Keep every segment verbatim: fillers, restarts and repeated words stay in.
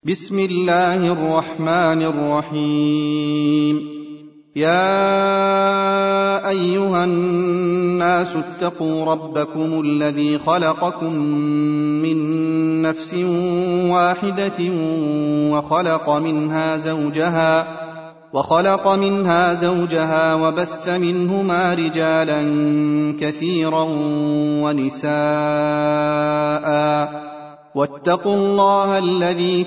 بسم الله الرحمن الرحيم. يا أيها الناس اتقوا ربكم الذي خلقكم من نفس واحدة وخلق منها زوجها وخلق منها زوجها وبث منهما رجالا كثيرا ونساء واتقوا الله الذي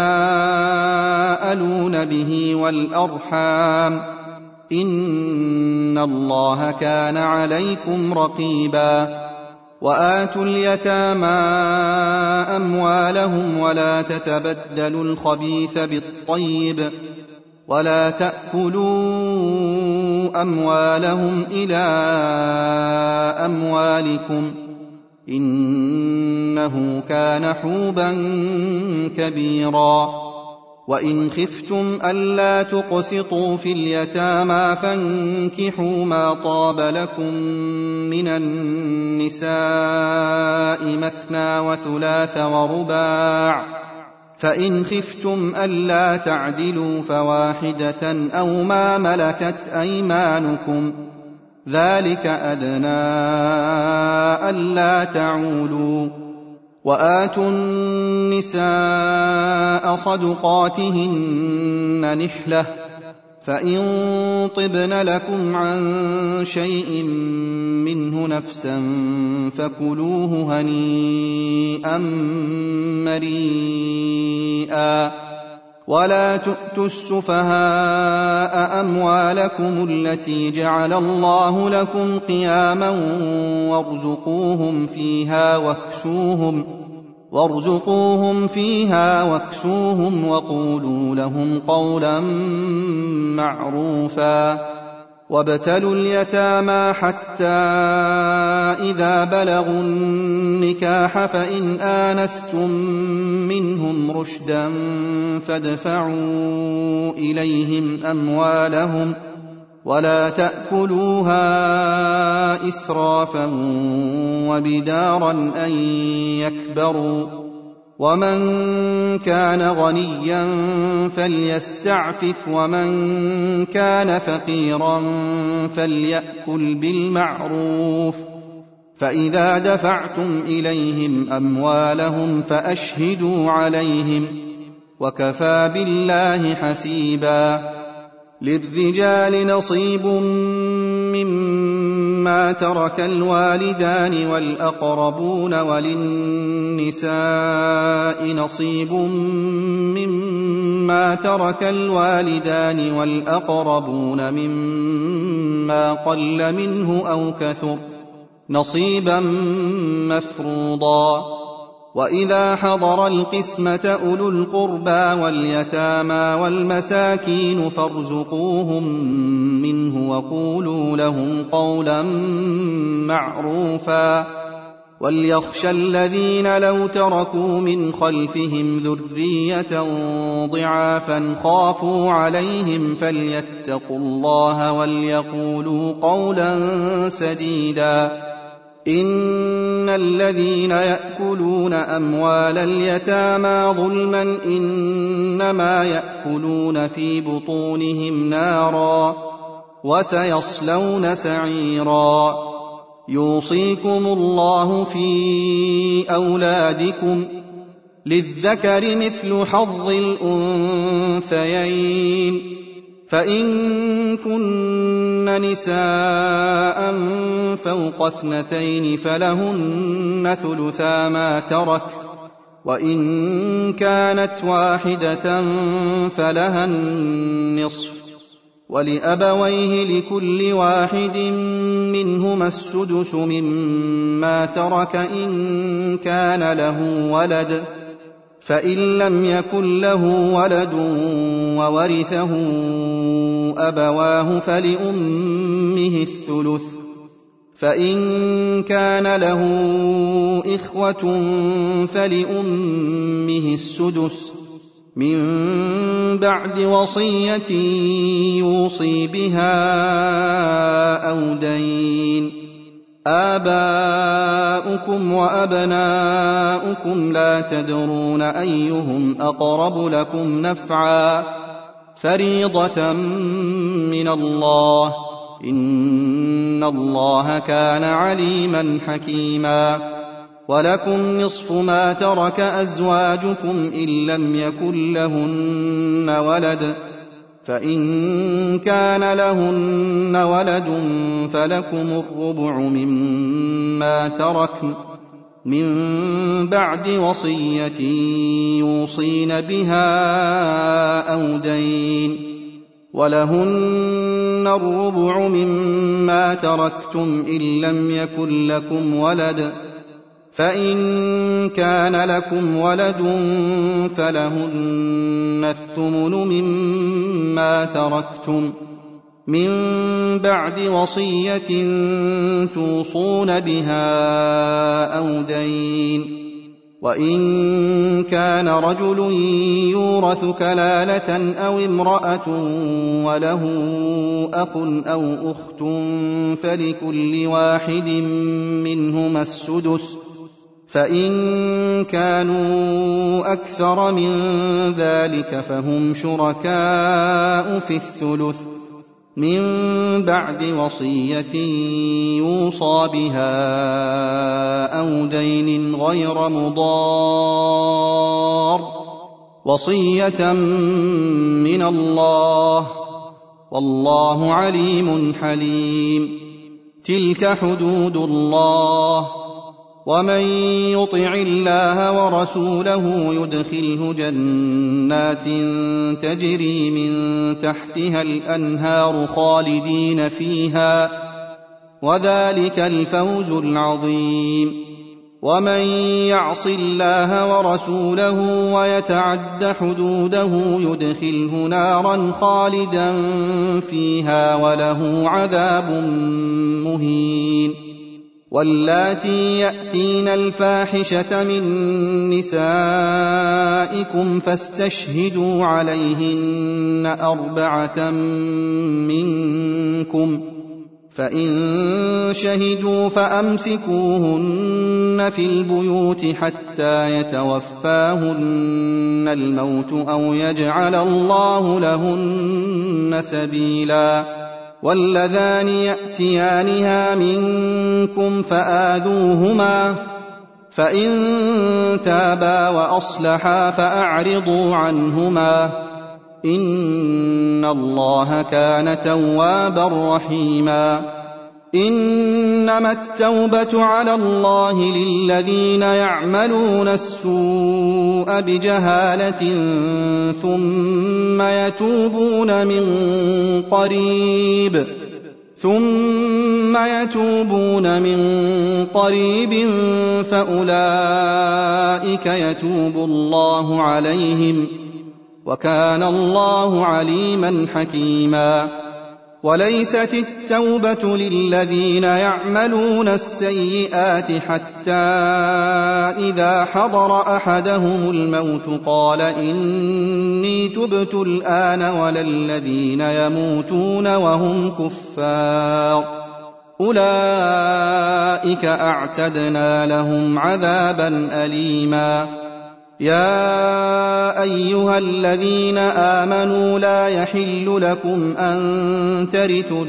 تساءلون به والأرحام إن الله كان عليكم رقيبا. وآتوا اليتامى أموالهم ولا تتبدلوا الخبيث بالطيب ولا تأكلوا أموالهم إلى أموالكم إنه كان حوبا كبيرا. وإن خفتم ألا تقسطوا في اليتامى فانكحوا ما طاب لكم من النساء مثنى وثلاث ورباع، فإن خفتم ألا تعدلوا فواحدة أو ما ملكت أيمانكم ذلك أدنى ألا تعولوا. وآتوا النساء صدقاتهن نحلة، فإن طبن لكم عن شيء منه نفسا فكلوه هنيئا مريئا. ولا تؤتوا السفهاء أموالكم التي جعل الله لكم قياما وارزقوهم فيها واكسوهم وارزقوهم فيها واكسوهم وقولوا لهم قولا معروفا. وابتلوا اليتامى حتى إذا بلغوا النكاح فإن آنستم منهم رشدا فادفعوا إليهم أموالهم ولا تأكلوها إسرافا وبدارا أن يكبروا. ومن كان غنيا فليستعفف ومن كان فقيرا فليأكل بالمعروف. فإذا دفعتم إليهم أموالهم فأشهدوا عليهم وكفى بالله حسيبا. للرجال نصيب مما ترك الوالدان والأقربون وللنساء نصيب مما ترك الوالدان والأقربون مما قل منه أو كثر نصيبا مفروضا. وإذا حضر القسمة أولو القربى واليتامى والمساكين فارزقوهم منه وقولوا لهم قولا معروفا. وليخشى الذين لو تركوا من خلفهم ذرية ضعافا خافوا عليهم فليتقوا الله وليقولوا قولا سديدا. إن الذين يأكلون أموال اليتامى ظلما إنما يأكلون في بطونهم نارا وسيصلون سعيرا. يوصيكم الله في أولادكم للذكر مثل حظ الأنثيين، فإن كن نساء فوق اثنتين فلهن ثلثا ما ترك، وإن كانت واحدة فلها النصف، ولأبويه لكل واحد منهما السدس مما ترك إن كان له ولد، فإن لم يكن له ولد وورثه أبواه فلأمه الثلث، فإن كان له إخوة فلأمه السدس من بعد وصية يوصي بها أو دين. آباؤكم وأبناؤكم لا تدرون أيهم أقرب لكم نفعا فريضة من الله إن الله كان عليما حكيما ولكم نصف ما ترك أزواجكم إن لم يكن لهن ولد فإن كان لهن ولد فلكم الربع مما تركن من بعد وصية يوصين بها أو دين ولهن الربع مما تركتم إن لم يكن لكم ولد فإن كان لكم ولد فلهن الثمن مما تركتم من بعد وصية توصون بها أو دين وإن كان رجل يورث كلالة أو امرأة وله أخ أو أخت فلكل واحد منهما السدس فإن كانوا أكثر من ذلك فهم شركاء في الثلث من بعد وصية يوصى بها أو دين غير مضار وصية من الله والله عليم حليم تلك حدود الله ومن يطع الله ورسوله يدخله جنات تجري من تحتها الأنهار خالدين فيها وذلك الفوز العظيم ومن يعص الله ورسوله ويتعد حدوده يدخله نارا خالدا فيها وله عذاب مهين واللاتي يأتين الفاحشة من نسائكم فاستشهدوا عليهن أربعة منكم فإن شهدوا فأمسكوهن في البيوت حتى يتوفاهن الموت أو يجعل الله لهن سبيلا واللذان يأتيانها منكم فآذوهما فإن تابا وأصلحا فأعرضوا عنهما إن الله كان توابا رحيما إنما التوبة على الله للذين يعملون السوء بجهالة ثم يتوبون من قريب ثم يتوبون من قريب فأولئك يتوب الله عليهم وكان الله عليما حكيما وليست التوبة للذين يعملون السيئات حتى إذا حضر أحدهم الموت قال إني تبت الآن ولا الذين يموتون وهم كفار أولئك أعتدنا لهم عذابا أليما يا أيها الذين آمنوا لا يحل لكم أن ترثوا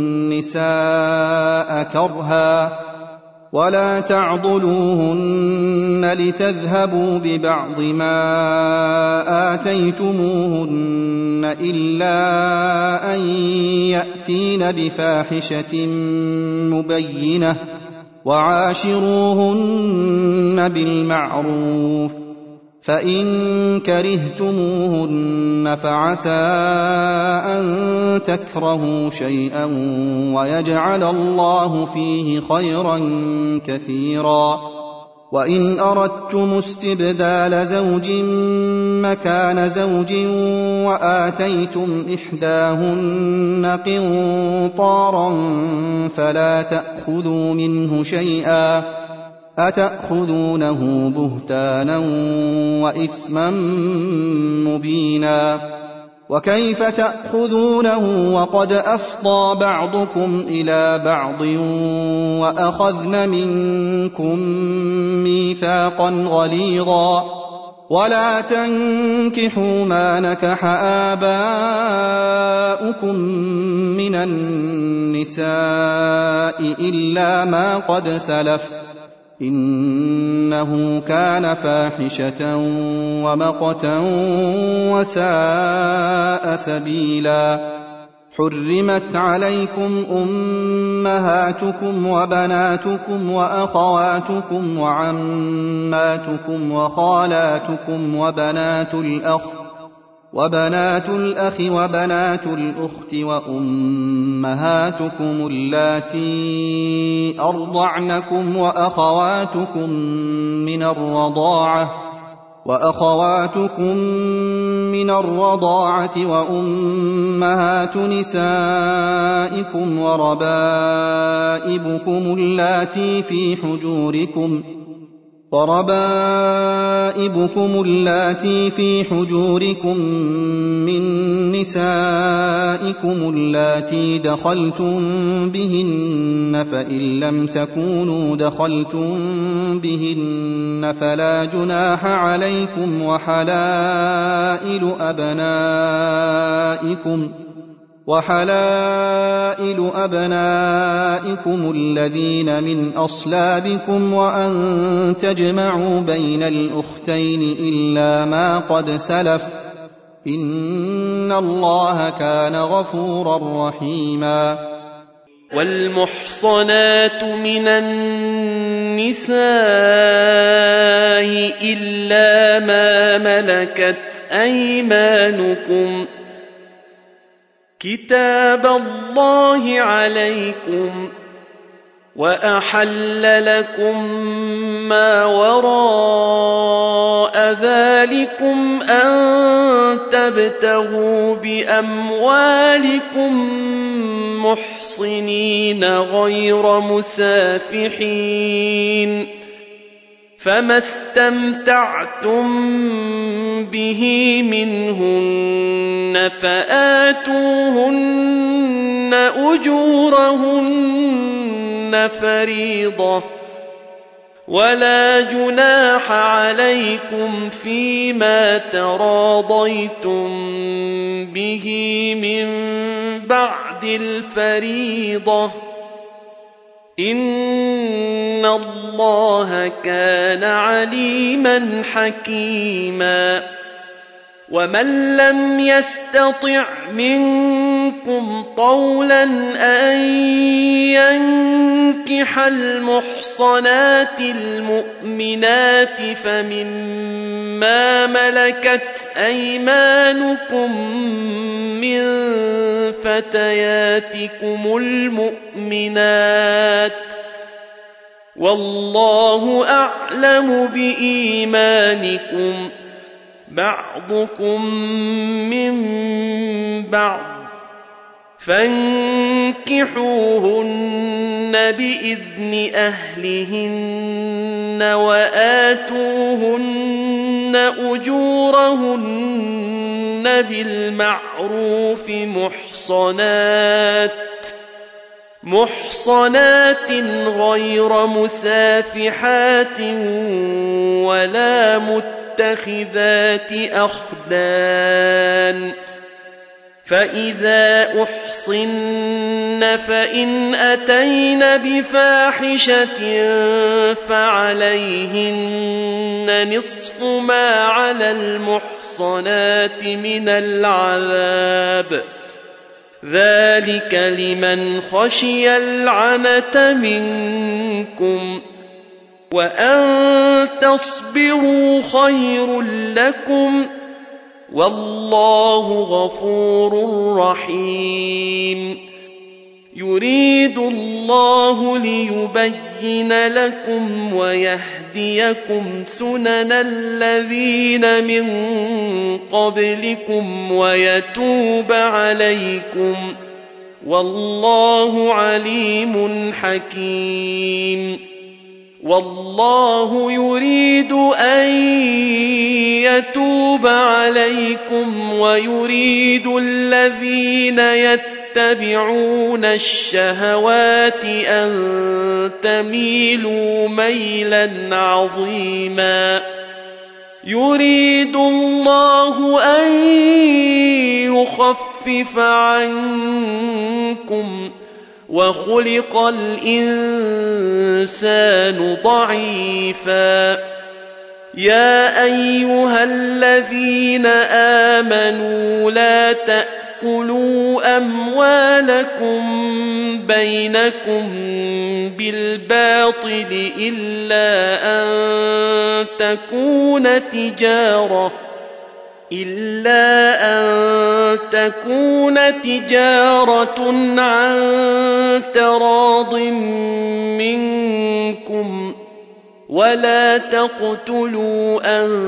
النساء كرها ولا تعضلوهن لتذهبوا ببعض ما آتيتموهن إلا أن يأتين بفاحشة مبينة وعاشروهن بالمعروف فإن كرهتموهن فعسى أن تكرهوا شيئا ويجعل الله فيه خيرا كثيرا وإن أردتم استبدال زوج مكان زوج وآتيتم إحداهن قنطارا فلا تأخذوا منه شيئا أتأخذونه بهتانا وإثما مبينا وكيف تأخذونه وقد أفضى بعضكم إلى بعض وأخذن منكم ميثاقا غليظا ولا تنكحوا ما نكح آباؤكم من النساء إلا ما قد سلف إنه كان فاحشة ومقتا وساء سبيلا حرمت عليكم أمهاتكم وبناتكم وأخواتكم وعماتكم وخالاتكم وبنات الأخ وبنات الأخ وبنات الأخت وأمهاتكم اللاتي أرضعنكم وأخواتكم من الرضاعة وأخواتكم من الرضاعة وأمهات نسائكم وربائبكم اللاتي في حجوركم وربائبكم اللاتي في حجوركم من نسائكم اللاتي دخلتم بهن فإن لم تكونوا دخلتم بهن فلا جناح عليكم وحلائل أبنائكم وحلائل أبنائكم الذين من أصلابكم وأن تجمعوا بين الأختين إلا ما قد سلف إن الله كان غفورا رحيما والمحصنات من النساء إلا ما ملكت أيمانكم كتاب الله عليكم وأحل لكم ما وراء ذلكم أن تبتغوا بأموالكم محصنين غير مسافحين فما استمتعتم به منهن فآتوهن أجورهن فريضة ولا جناح عليكم فيما تراضيتم به من بعد الفريضة إن الله كان عليما حكيما ومن لم يستطع منكم طولا أن ينكح المحصنات المؤمنات فمما ملكت أيمانكم من فتياتكم المؤمنات والله أعلم بإيمانكم بعضكم من بعض فانكحوهن بإذن أهلهن وآتوهن أجورهن بالمعروف محصنات محصنات غير مسافحات ولا متخذات أخدان فإذا أحصن فإن أتين بفاحشة فعليهن نصف ما على المحصنات من العذاب ذلك لمن خشي العنة منكم وأن تصبروا خير لكم والله غفور رحيم يريد الله ليبين لكم ويهديكم سنن الذين من قبلكم ويتوب عليكم والله عليم حكيم والله يريد أن يتوب عليكم ويريد الذين يتبعون الشهوات أن تميلوا ميلا عظيما يريد الله أن يخفف عنكم وخلق الإنسان ضعيفا يا أيها الذين آمنوا لا تأكلوا أموالكم بينكم بالباطل إلا أن تكون تجارة إلا أن تكون تجارة عن تراض منكم ولا تقتلوا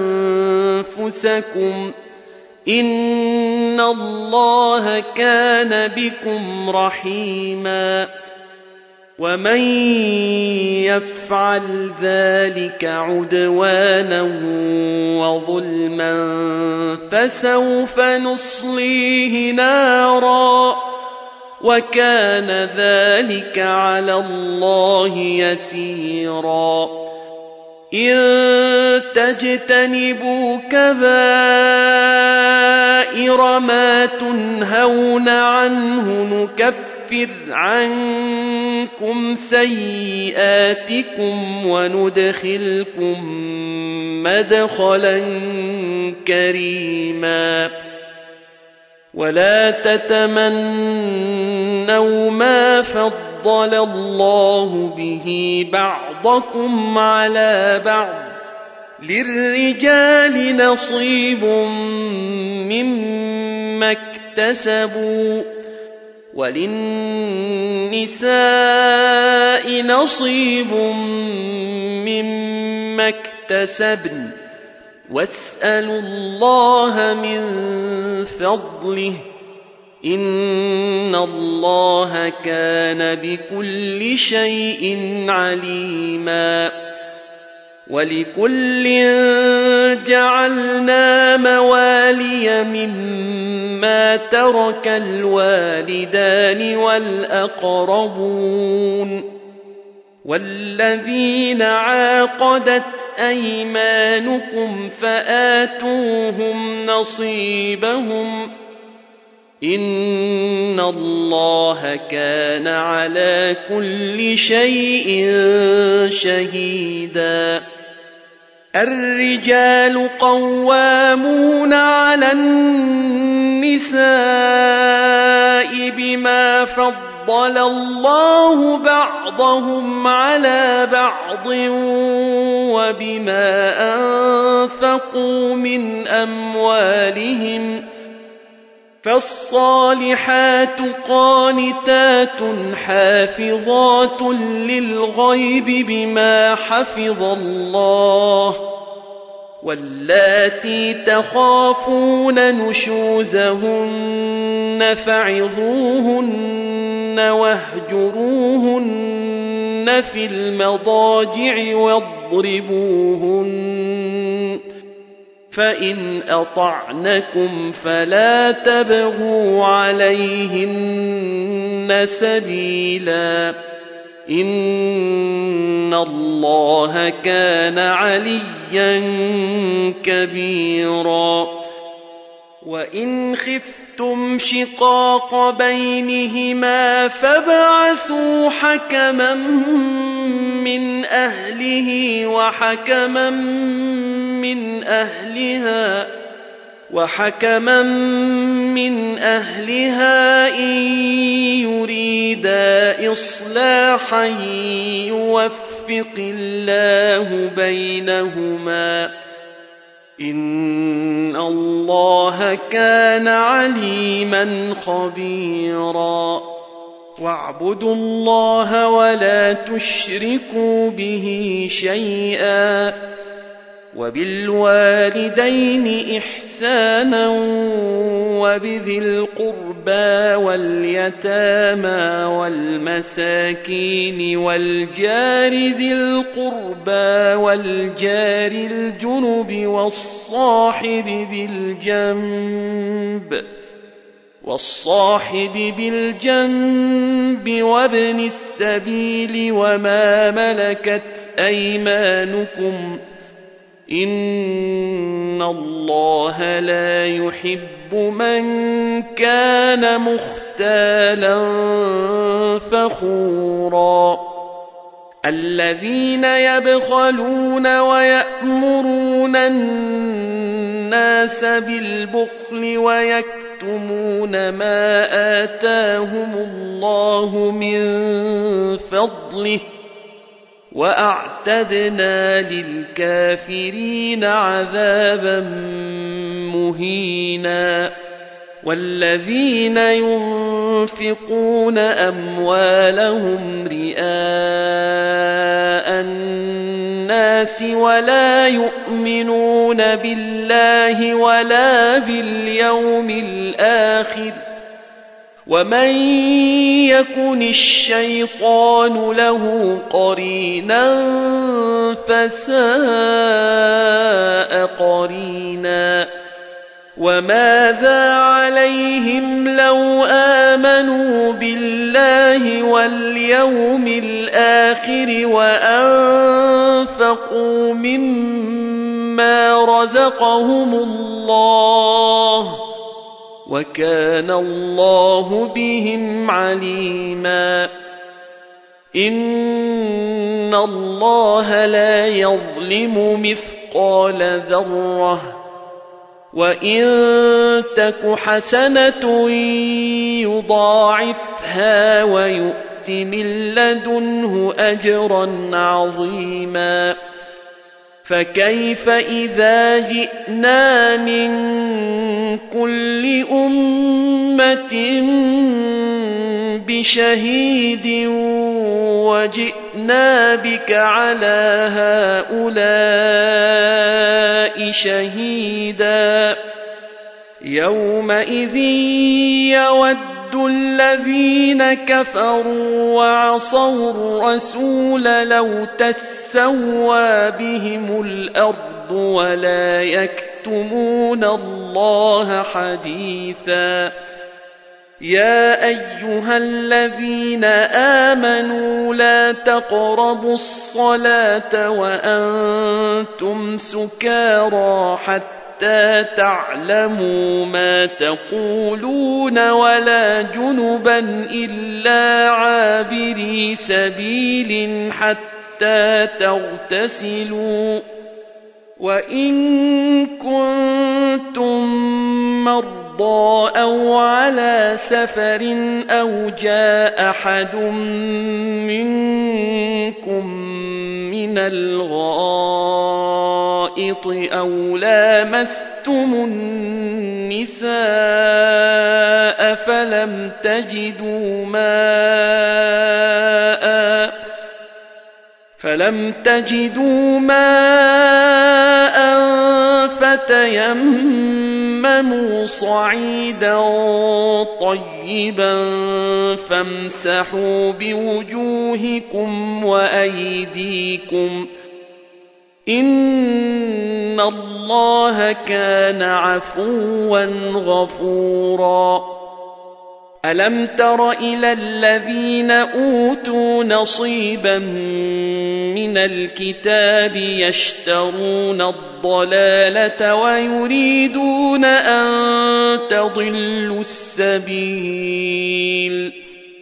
أنفسكم إن الله كان بكم رحيما ومن يفعل ذلك عدوانا وظلما فسوف نصليه نارا وكان ذلك على الله يسيرا إن تجتنبوا كبائر ما تنهون عنه نكفر عنكم سيئاتكم وندخلكم مدخلا كريما ولا تتمنوا ما فضل الله به بعضكم على بعض للرجال نصيب مما اكتسبوا وللنساء نصيب مما اكتسبن واسألوا الله من فضله إن الله كان بكل شيء عليما ولكل جعلنا موالي مما ترك الوالدان والأقربون والذين عاقدت أيمانكم فآتوهم نصيبهم إن الله كان على كل شيء شهيدا الرجال قوامون على النساء بما فضل الله بعضهم على بعض وبما أنفقوا من أموالهم فالصالحات قانتات حافظات للغيب بما حفظ الله واللاتي تخافون نشوزهن فعظوهن واهجروهن في المضاجع واضربوهن فإن أطعنكم فلا تبغوا عليهن سبيلا إن الله كان عليا كبيرا وإن خفتم شقاق بينهما فابعثوا حكما من أهله وحكما من أهلها وحكما من أهلها إن يريدا إصلاحا يوفق الله بينهما إن الله كان عليما خبيرا واعبدوا الله ولا تشركوا به شيئا وبالوالدين إحسانا وبذي القربى واليتامى والمساكين والجار ذي القربى والجار الجنب والصاحب بالجنب والصاحب بالجنب وابن السبيل وما ملكت أيمانكم إن الله لا يحب من كان مختالا فخورا الذين يبخلون ويأمرون الناس بالبخل ويكتمون ما آتاهم الله من فضله وأعتدنا للكافرين عذابا مهينا والذين ينفقون أموالهم رئاء الناس ولا يؤمنون بالله ولا باليوم الآخر ومن يكن الشيطان له قرينا فساء قرينا وماذا عليهم لو آمنوا بالله واليوم الآخر وأنفقوا مما رزقهم الله وكان الله بهم عليما إن الله لا يظلم مثقال ذرة وإن تك حسنة يضاعفها ويؤت من لدنه أجرا عظيما فكيف إذا جئنا من كل أمة بشهيد وجئنا بك على هؤلاء شهيدا يومئذ يود الذين كفروا وعصوا الرسول لو تسوى بهم الأرض ولا يكتمون الله حديثا يا أيها الذين آمنوا لا تقربوا الصلاة وأنتم سكارى حتى تعلموا ما تقولون ولا جنبا إلا عابري سبيل حتى تغتسلوا وإن كنتم مرضى أو على سفر أو جاء أحد منكم من الغائط أو لامستم النساء فلم تجدوا ماء فلم تجدوا ماء فتيمموا صعيدا طيبا فامسحوا بوجوهكم وأيديكم إن الله كان عفوا غفورا ألم تر إلى الذين أوتوا نصيبا من الكتاب يشترون الضلالة ويريدون أن تضلوا السبيل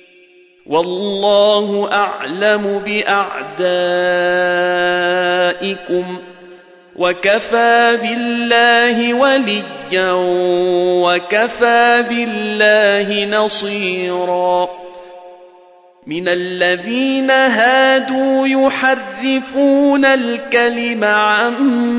والله أعلم بأعدائكم وكفى بالله وليا وكفى بالله نصيرا من الذين هادوا يحرفون الكلم عن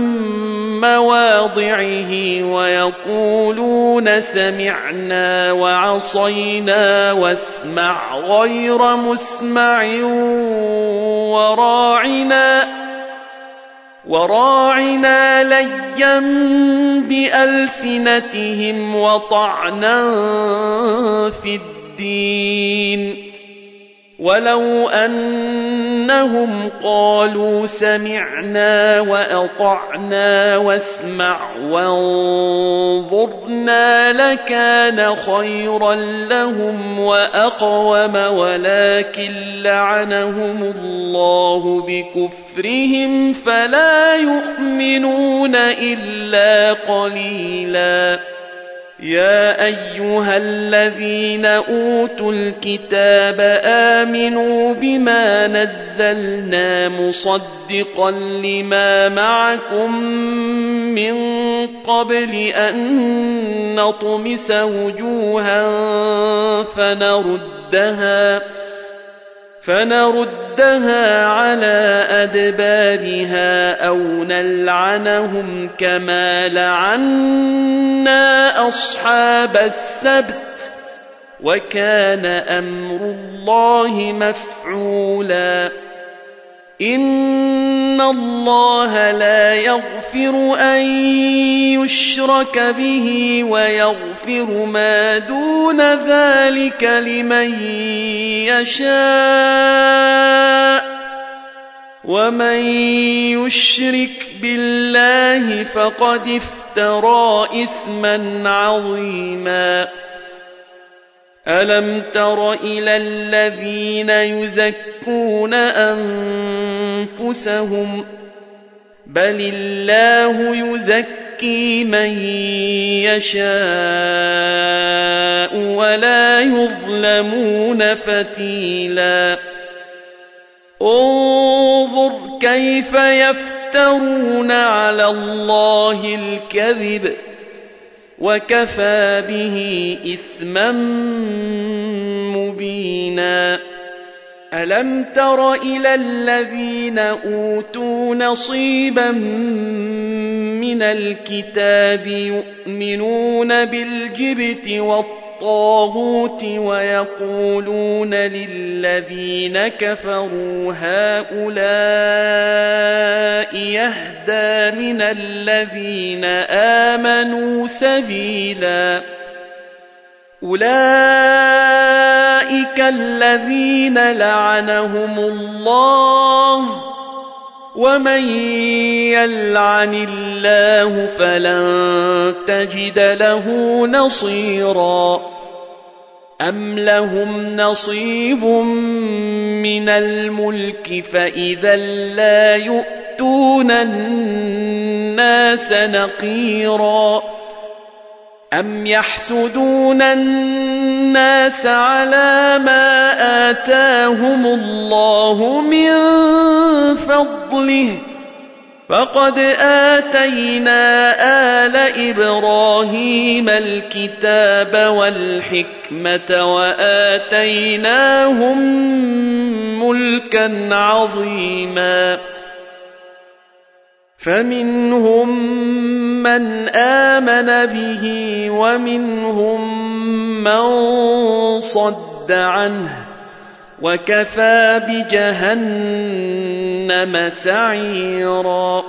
مواضعه ويقولون سمعنا وعصينا واسمع غير مسمع وراعنا وراعنا ليا بألسنتهم وطعنا في الدين ولو أنهم قالوا سمعنا وأطعنا واسمع وانظرنا لكان خيرا لهم وأقوم ولكن لعنهم الله بكفرهم فلا يؤمنون إلا قليلا يا أيها الذين أوتوا الكتاب آمنوا بما نزلنا مصدقا لما معكم من قبل أن نطمس وجوها فنردها فنردها على أدبارها أو نلعنهم كما لعنا أصحاب السبت وكان أمر الله مفعولا إن الله لا يغفر أن يشرك به ويغفر ما دون ذلك لمن يشاء ومن يشرك بالله فقد افترى إثما عظيما ألم تر إلى الذين يزكون أنفسهم بل الله يزكي من يشاء ولا يظلمون فتيلا انظر كيف يفترون على الله الكذب وكفى به إثما مبينا ألم تر إلى الذين أوتوا نصيبا من الكتاب يؤمنون بالجبت والطاغوت ويقولون للذين كفروا هؤلاء يهدى من الذين آمنوا سبيلا أولئك الذين لعنهم الله ومن يلعن الله فلن تجد له نصيرا أم لهم نصيب من الملك فإذا لا يؤتون الناس نقيرا أم يحسدون الناس على ما آتاهم الله من فضله فقد آتينا آل إبراهيم الكتاب والحكمة وآتيناهم ملكا عظيما فمنهم من آمن به ومنهم من صد عنه وكفى بجهنم سعيرا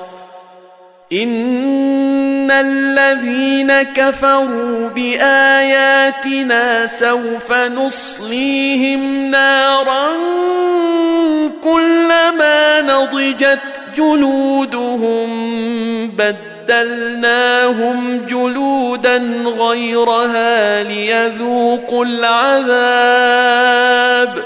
إن الذين كفروا بآياتنا سوف نصليهم نارا كلما نضجت جلودهم بدلناهم جلودا غيرها ليذوقوا العذاب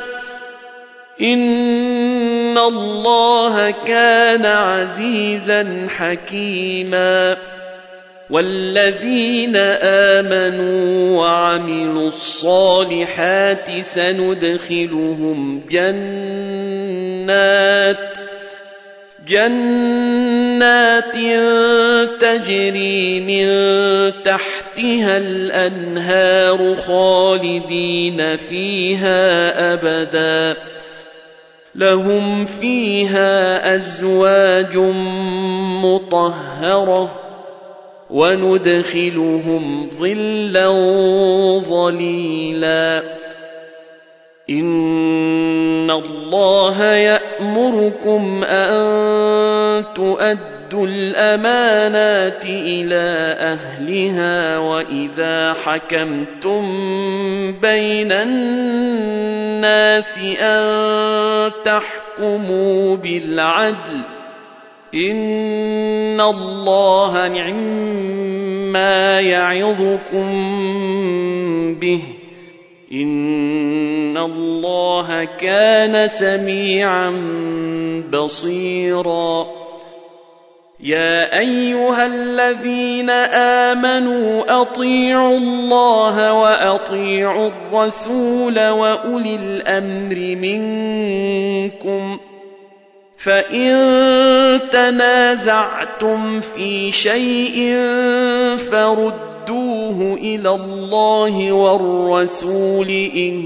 إن الله كان عزيزا حكيما والذين آمنوا وعملوا الصالحات سندخلهم جنات جنات تجري من تحتها الأنهار خالدين فيها أبدا لهم فيها أزواج مطهرة وندخلهم ظلا ظليلا إن الله يأمركم أن تؤدوا وَأَدُّوا الْأَمَانَاتِ إِلَى أَهْلِهَا وَإِذَا حَكَمْتُم بَيْنَ النَّاسِ أَن تَحْكُمُوا بِالْعَدْلِ ۚ إِنَّ اللَّهَ نِعِمَّا يَعِظُكُم بِهِ ۗ إِنَّ اللَّهَ كَانَ سَمِيعًا بَصِيرًا. يَا أَيُّهَا الَّذِينَ آمَنُوا أَطِيعُوا اللَّهَ وَأَطِيعُوا الرَّسُولَ وَأُولِي الْأَمْرِ مِنكُمْ ۖ فَإِن تَنَازَعْتُمْ فِي شَيْءٍ فَرُدُّوهُ إِلَى اللَّهِ وَالرَّسُولِ إِن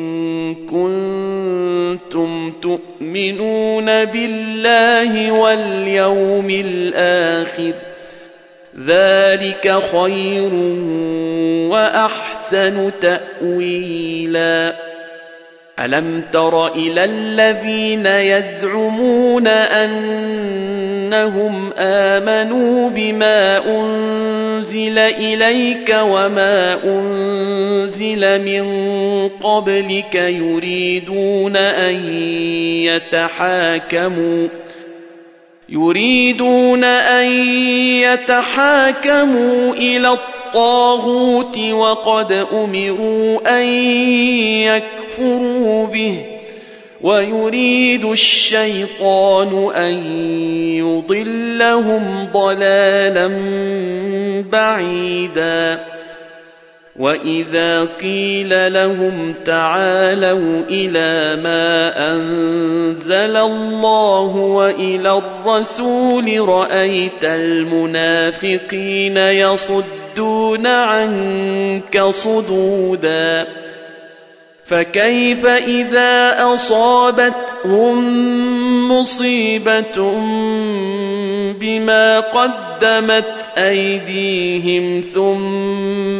كُنتُمْ تُؤْمِنُونَ بِاللَّهِ وَالْيَوْمِ الْآخِرِ ۚ ذَلِكَ خَيْرٌ وَأَحْسَنُ تَأْوِيلًا. أَلَمْ تَرَ إِلَى الَّذِينَ يَزْعُمُونَ أَنَّهُمْ آمَنُوا بِمَا أُنزِلَ إِلَيْكَ وَمَا أُنزِلَ مِن قَبْلِكَ يُرِيدُونَ أَن يَتَحَاكَمُوا يُرِيدُونَ أَن يَتَحَاكَمُوا إِلَى الطَّاغُوتِ وَقَدْ أُمِرُوا أَن يَكْفُرُوا بِهِ ۚ وَيُرِيدُ الشَّيْطَانُ أَن يُضِلَّهُمْ ضَلَالًا بَعِيدًا. وَإِذَا قِيلَ لَهُمْ تَعَالَوْا إِلَىٰ مَا أَنزَلَ اللَّهُ وَإِلَى الرَّسُولِ رَأَيْتَ الْمُنَافِقِينَ يَصُدُّونَ عَنكَ صُدُودًا. فَكَيْفَ إِذَا أَصَابَتْهُم مُّصِيبَةٌ بِمَا قَدَّمَتْ أَيْدِيهِمْ ثُمَّ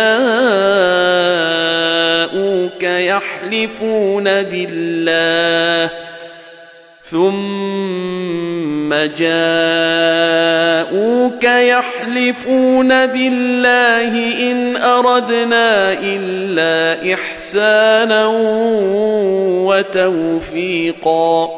جَاءُوكَ يَحْلِفُونَ بِاللَّهِ ثُمَّ جَاءُوكَ يَحْلِفُونَ بِاللَّهِ إِنْ أَرَدْنَا إِلَّا إِحْسَانًا وَتَوْفِيقًا.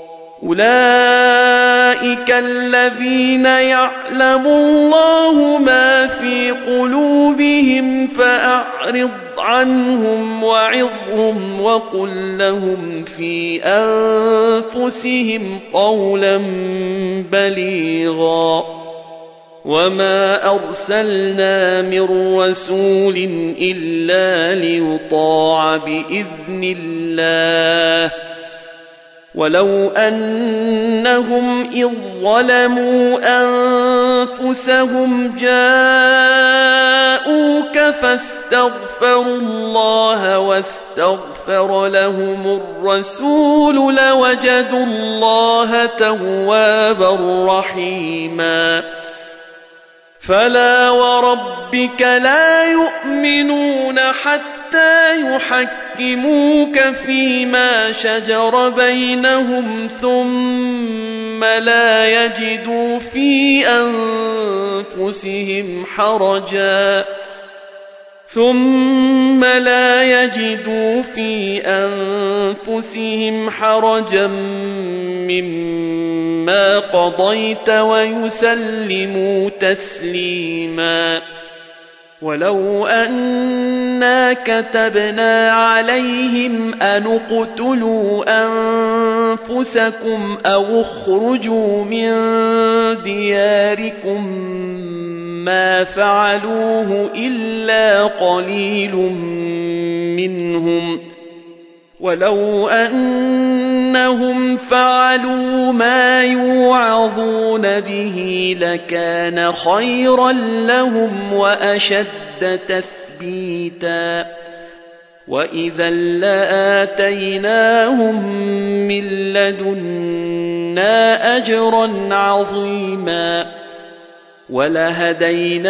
أُولَئِكَ الَّذِينَ يَعْلَمُ اللَّهُ مَا فِي قُلُوبِهِمْ فَأَعْرِضْ عَنْهُمْ وَعِظْهُمْ وَقُل لَّهُمْ فِي أَنفُسِهِمْ قَوْلًا بَلِيغًا. وَمَا أَرْسَلْنَا مِن رَّسُولٍ إِلَّا لِيُطَاعَ بِإِذْنِ اللَّهِ، وَلَوْ أَنَّهُمْ إِذ ظَّلَمُوا أَنفُسَهُمْ جَاءُوكَ فَاسْتَغْفَرُوا اللَّهَ وَاسْتَغْفَرَ لَهُمُ الرَّسُولُ لَوَجَدُوا اللَّهَ تَوَّابًا رَّحِيمًا. فَلَا وَرَبِّكَ لَا يُؤْمِنُونَ حَتَّىٰ يُحَكِّمُوكَ فِيمَا شَجَرَ بَيْنَهُمْ ثُمَّ لَا يَجِدُوا فِي أَنفُسِهِمْ حَرَجًا ثُمَّ لَا يَجِدُوا فِي أَنفُسِهِمْ حَرَجًا مِّمَّا قَضَيْتَ وَيُسَلِّمُوا تَسْلِيمًا. وَلَوْ أَنَّا كَتَبْنَا عَلَيْهِمْ أَنِ اقْتُلُوا أَنفُسَكُمْ أَوِ اخْرُجُوا مِن دِيَارِكُم مَّا فَعَلُوهُ إِلَّا قَلِيلٌ مِّنْهُمْ ۖ وَلَوْ أَنَّهُمْ فَعَلُوا مَا يُوعَظُونَ بِهِ لَكَانَ خَيْرًا لَّهُمْ وَأَشَدَّ تَثْبِيتًا، وَإِذًا لَّآتَيْنَاهُم مِّن لَّدُنَّا أَجْرًا عَظِيمًا،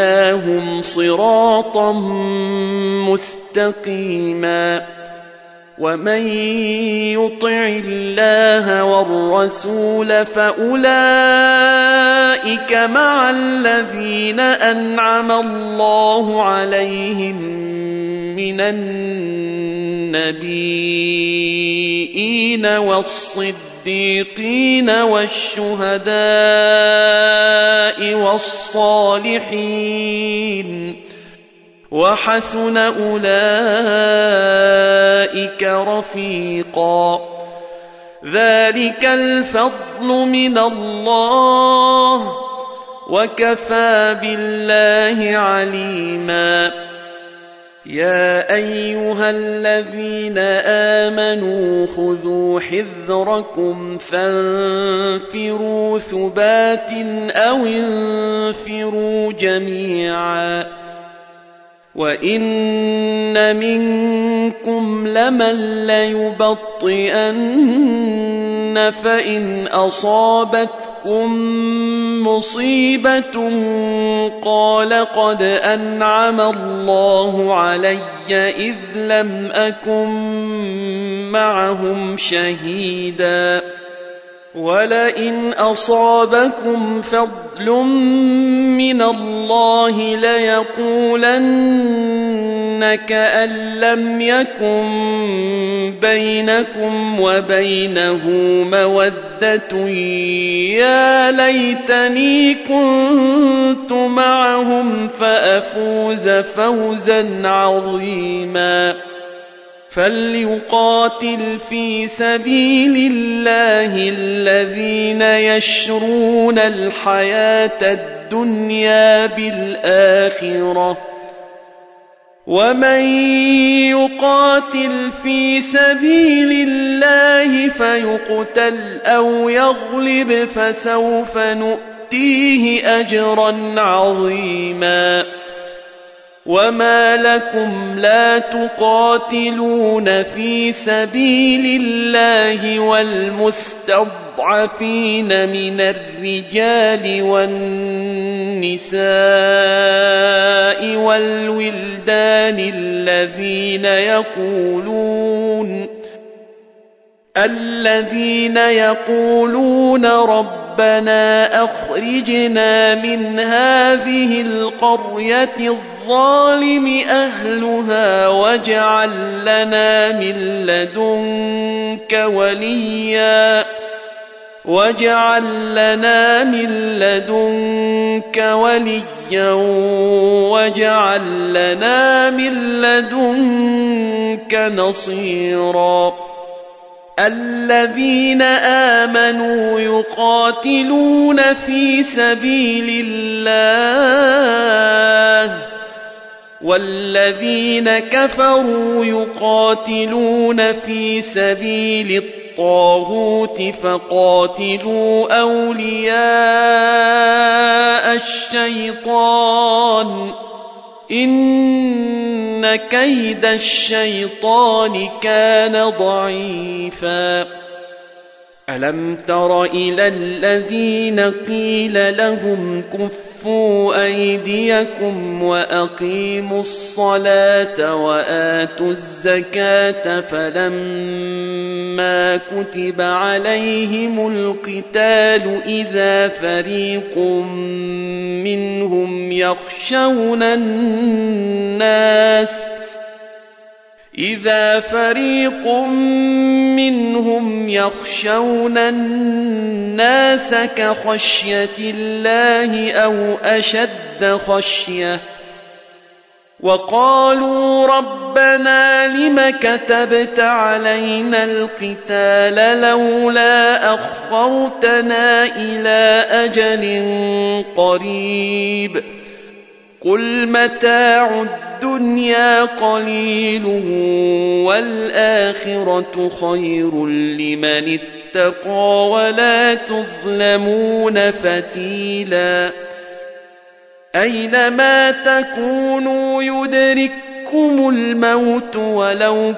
وَلَهَدَيْنَاهُمْ صِرَاطًا مُّسْتَقِيمًا. ومن يطع الله والرسول فأولئك مع الذين أنعم الله عليهم من النبيين والصديقين والشهداء والصالحين وحسن أولئك رفيقا ذلك الفضل من الله وكفى بالله عليما يا أيها الذين آمنوا خذوا حذركم فانفروا ثبات أو انفروا جميعا وإن منكم لمن ليبطئن فإن أصابتكم مصيبة قال قد أنعم الله علي إذ لم أكن معهم شهيدا ولئن أصابكم فضل من الله ليقولن كأن لم يكن بينكم وبينه مودة يا ليتني كنت معهم فأفوز فوزا عظيما فليقاتل في سبيل الله الذين يشرون الحياة الدنيا بالآخرة ومن يقاتل في سبيل الله فيقتل أو يغلب فسوف نؤتيه أجرا عظيما وما لكم لا تقاتلون في سبيل الله والمستضعفين من الرجال والنساء والولدان الذين يقولون الذين يقولون ربنا أخرجنا من هذه القرية الظالم أهلها واجعل لنا من لدنك وليا واجعل لنا من لدنك وليا واجعل لنا من لدنك نصيرا الذين آمنوا يقاتلون في سبيل الله والذين كفروا يقاتلون في سبيل الطاغوت فقاتلوا أولياء الشيطان إن كيد الشيطان كان ضعيفا ألم تر إلى الذين قيل لهم كفوا أيديكم وأقيموا الصلاة وآتوا الزكاة فلما كتب عليهم القتال إذا فريق منهم يخشون الناس إذا فريق منهم يخشون الناس كخشية الله أو أشد خشية وقالوا ربنا لم كتبت علينا القتال لولا أخرتنا إلى أجل قريب قل متاع الدنيا قليل والآخرة خير لمن اتقى ولا تظلمون فتيلا أينما تكونوا يدرككم الموت ولو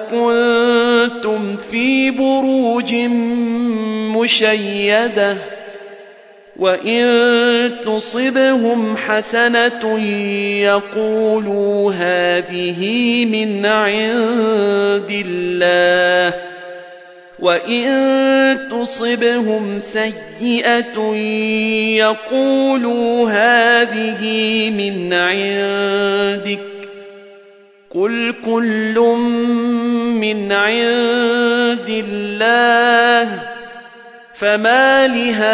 كنتم في بروج مشيدة وإن تصبهم حسنة يقولوا هذه من عند الله، وإن تصبهم سيئة يقولوا هذه من عندك، قل كل من عند الله، فما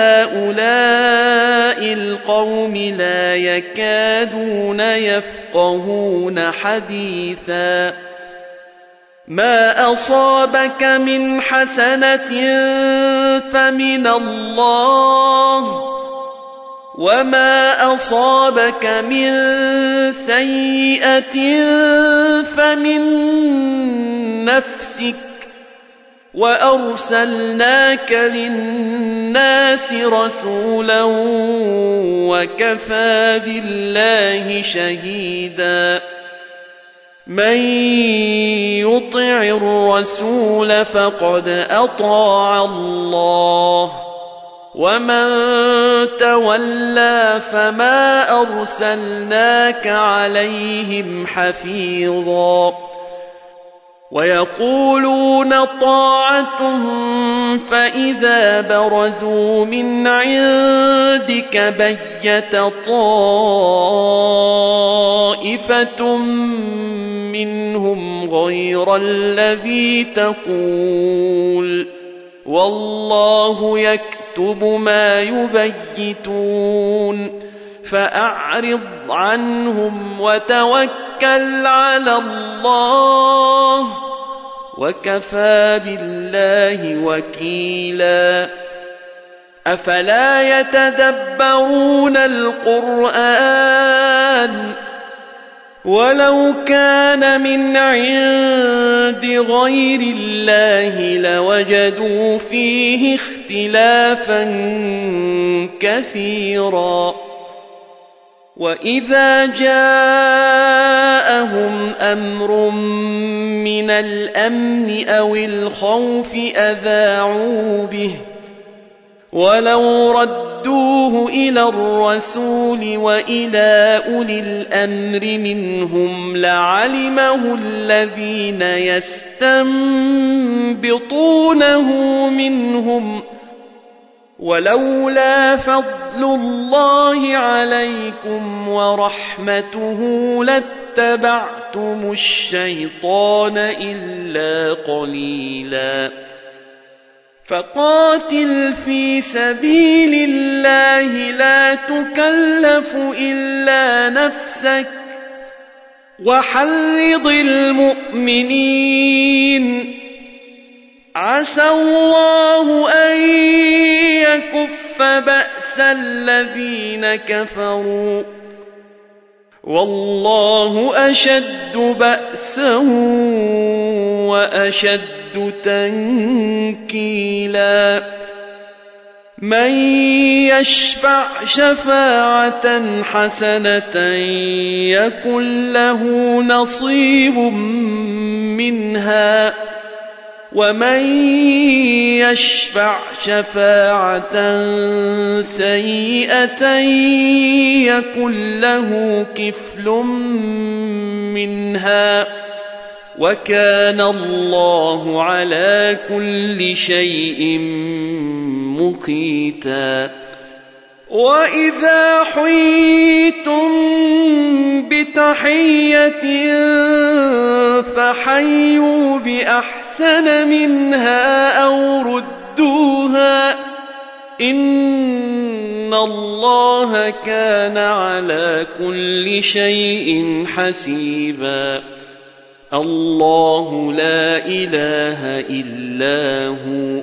لهؤلاء القوم لا يكادون يفقهون حديثا. ما أصابك من حسنة فمن الله، وما أصابك من سيئة فمن نفسك، وأرسلناك للناس رسولا وكفى بالله شهيدا. من يطع الرسول فقد أطاع الله، ومن تولى فما أرسلناك عليهم حفيظا. ويقولون طاعة فإذا برزوا من عندك بيت طائفة منهم غير الذي تقول، والله يكتب ما يبيتون، فأعرض عنهم وتوكل على الله، وكفى بالله وكيلا. أفلا يتدبرون القرآن ولو كان من عند غير الله لوجدوا فيه اختلافا كثيرا. وإذا جاءهم أمر من الأمن أو الخوف أذاعوا به، ولو ردوه إلى الرسول وإلى أولي الأمر منهم لعلمه الذين يستنبطونه منهم، ولولا فضل الله عليكم ورحمته لاتبعتم الشيطان إلا قليلا. فقاتل في سبيل الله لا تكلف إلا نفسك، وحرض المؤمنين، عسى الله أن يكف بأس الذين كفروا، والله أشد بأسا وأشد تنكيلا. من يشفع شفاعة حسنة يكن له نصيب منها، ومن يشفع شفاعة سيئة يكن له كفل منها، وكان الله على كل شيء مقيتا. وإذا حييتم بتحية فحيوا بأحسن منها أو ردوها، إن الله كان على كل شيء حسيبا. الله لا إله إلا هو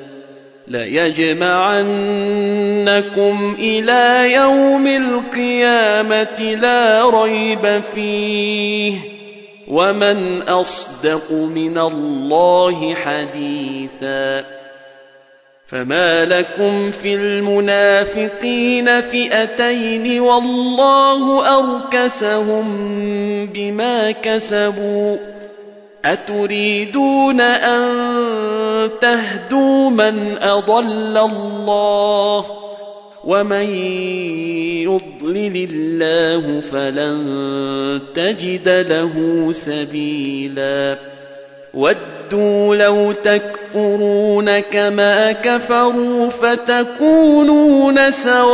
ليجمعنكم إلى يوم القيامة لا ريب فيه، ومن أصدق من الله حديثا. فما لكم في المنافقين فئتين والله أركسهم بما كسبوا، أتريدون أن تهدوا من أضل الله، ومن يضلل الله فلن تجد له سبيلا ودوا لو تكفرون كما كفروا فتكونون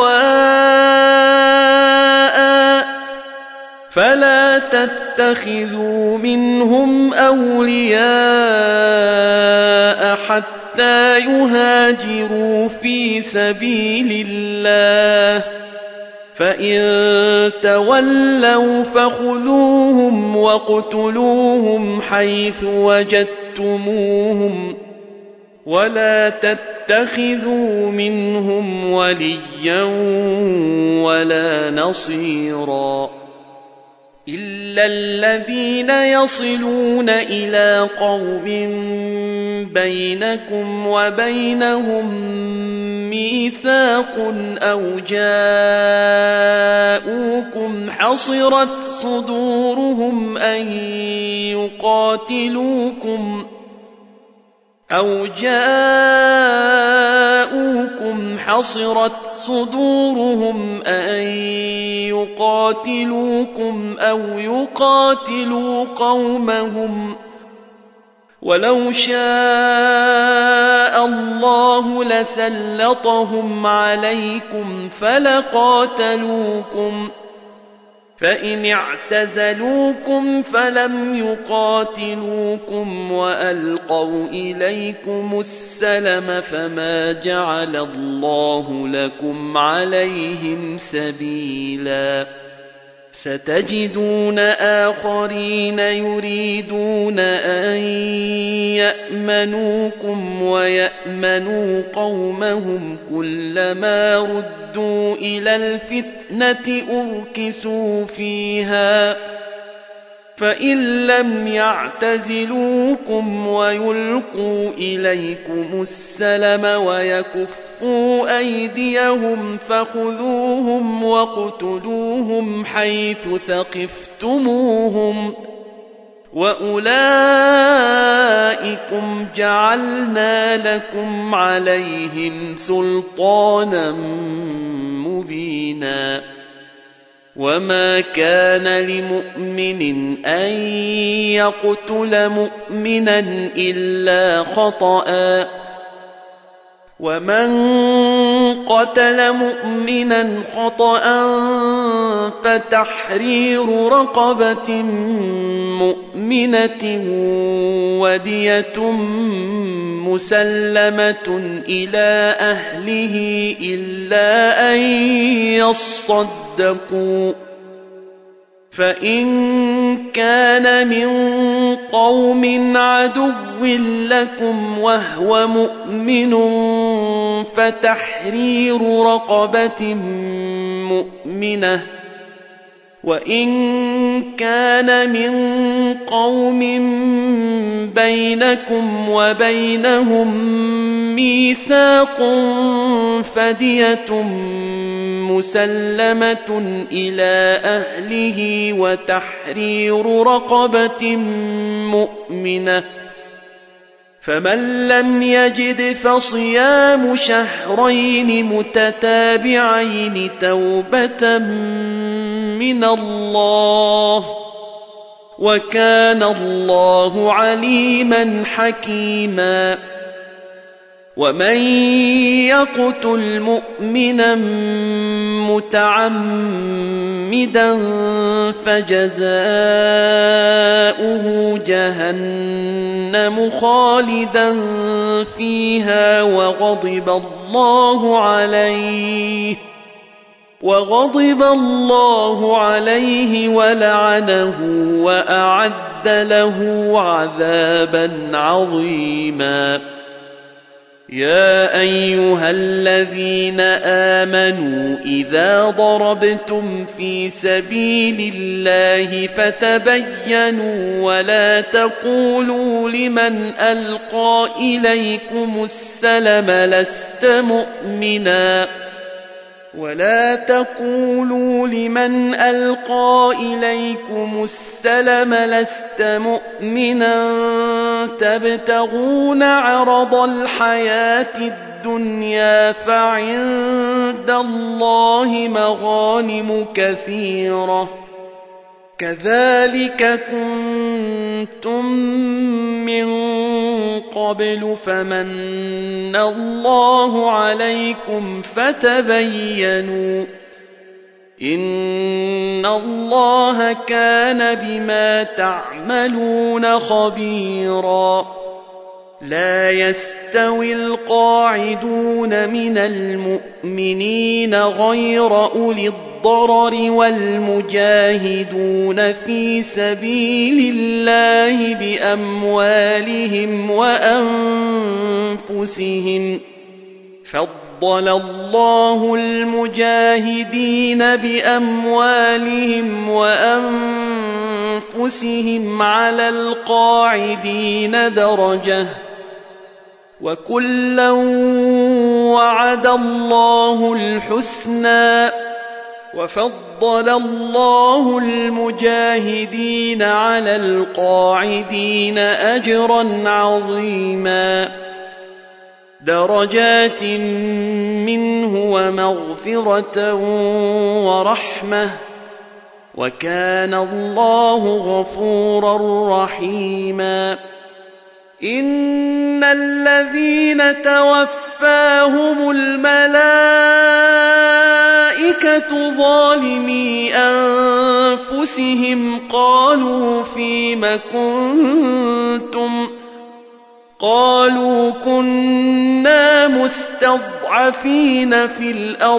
سواء فلا تتخذوا منهم أولياء حتى يهاجروا في سبيل الله فإن تولوا فخذوهم واقتلوهم حيث وجدتموهم ولا تتخذوا منهم وليا ولا نصيرا إلا الذين يصلون إلى قوم بينكم وبينهم ميثاق أو جاءوكم حصرت صدورهم أن يقاتلوكم أو جاءوكم حصرت صدورهم أن يقاتلوكم أو يقاتلوا قومهم ولو شاء الله لسلطهم عليكم فلقاتلوكم فإن اعتزلوكم فلم يقاتلوكم وألقوا إليكم السلم فما جعل الله لكم عليهم سبيلا ستجدون آخرين يريدون أن يأمنوكم ويأمنوا قومهم كلما ردوا إلى الفتنة أركسوا فيها فإن لم يعتزلوكم ويلقوا إليكم السلم ويكفوا أيديهم فخذوهم واقتلوهم حيث ثقفتموهم وأولئكم جعلنا لكم عليهم سلطانا مبينا وما كان لمؤمن أن يقتل مؤمنا إلا خطأ ومن قتل مؤمنا خطأ فتحرير رقبة مؤمنة ودية مسلمة إلى أهله إلا أن يصدقوا فإن كان من قوم عدو لكم وهو مؤمن فتحرير رقبة مؤمنة وإن كان من قوم بينكم وبينهم ميثاق فدية مسلمة إلى أهله وتحرير رقبة مؤمنة فمن لم يجد فصيام شهرين متتابعين توبة من الله وكان الله عليما حكيما ومن يقتل مؤمنا متعمدا فجزاؤه جهنم خالدا فيها وغضب الله عليه وغضب الله عليه ولعنه وأعد له عذابا عظيما يا أيها الذين آمنوا إذا ضربتم في سبيل الله فتبينوا ولا تقولوا لمن ألقى إليكم السلم لست مؤمنا ولا تقولوا لمن ألقى إليكم السلم لست مؤمنا تبتغون عرض الحياة الدنيا فعند عند الله مغانم كثيرة كذلك كنتم من قبل فمن الله عليكم فتبينوا إن الله كان بما تعملون خبيرا لا يستوي القاعدون من المؤمنين غير أولي الضرر والمجاهدون في سبيل الله بأموالهم وأنفسهم فضل الله المجاهدين بأموالهم وأنفسهم على القاعدين درجة وكلا وعد الله الحسنى وفضل الله المجاهدين على القاعدين أجرا عظيما درجات منه ومغفرة ورحمة وكان الله غفورا رحيما إن الذين توفاهم الملائكة ظالمي أنفسهم قالوا فيم كنتم قالوا كنا مستضعفين في الأرض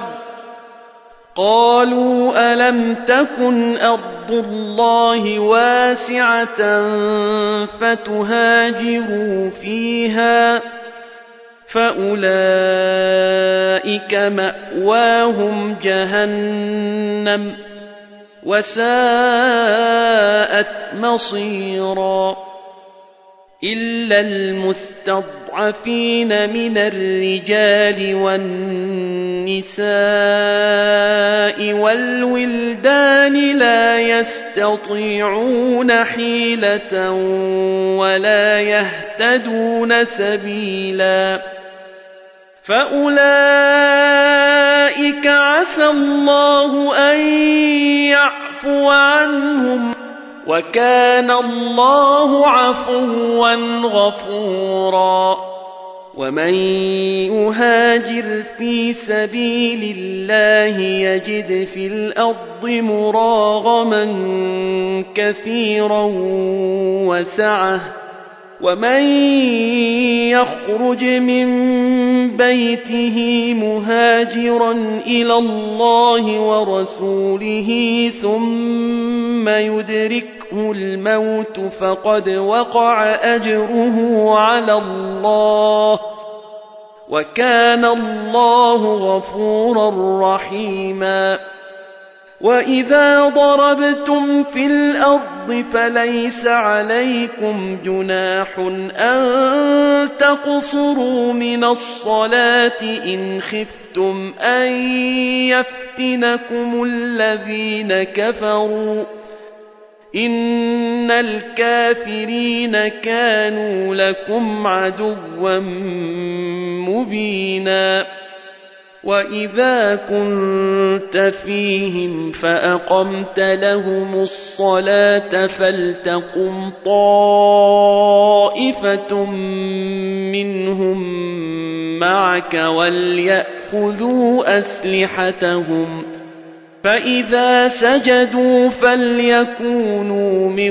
قالوا ألم تكن أرض الله واسعة فتهاجروا فيها فأولئك مأواهم جهنم وساءت مصيرا إلا المستضعفين من الرجال والنساء والولدان لا يستطيعون حيلة ولا يهتدون سبيلا فأولئك عسى الله أن يعفو عنهم وكان الله عفوا غفورا ومن يهاجر في سبيل الله يجد في الأرض مراغما كثيرا وسعة ومن يخرج من بيته مهاجرا إلى الله ورسوله ثم يدركه الموت فقد وقع أجره على الله وكان الله غفورا رحيما وإذا ضربتم في الأرض فليس عليكم جناح أن تقصروا من الصلاة إن خفتم أن يفتنكم الذين كفروا إن الكافرين كانوا لكم عدوا مبينا وإذا كنت فيهم فأقمت لهم الصلاة فلتقم طائفة منهم معك وليأخذوا أسلحتهم فإذا سجدوا فليكونوا من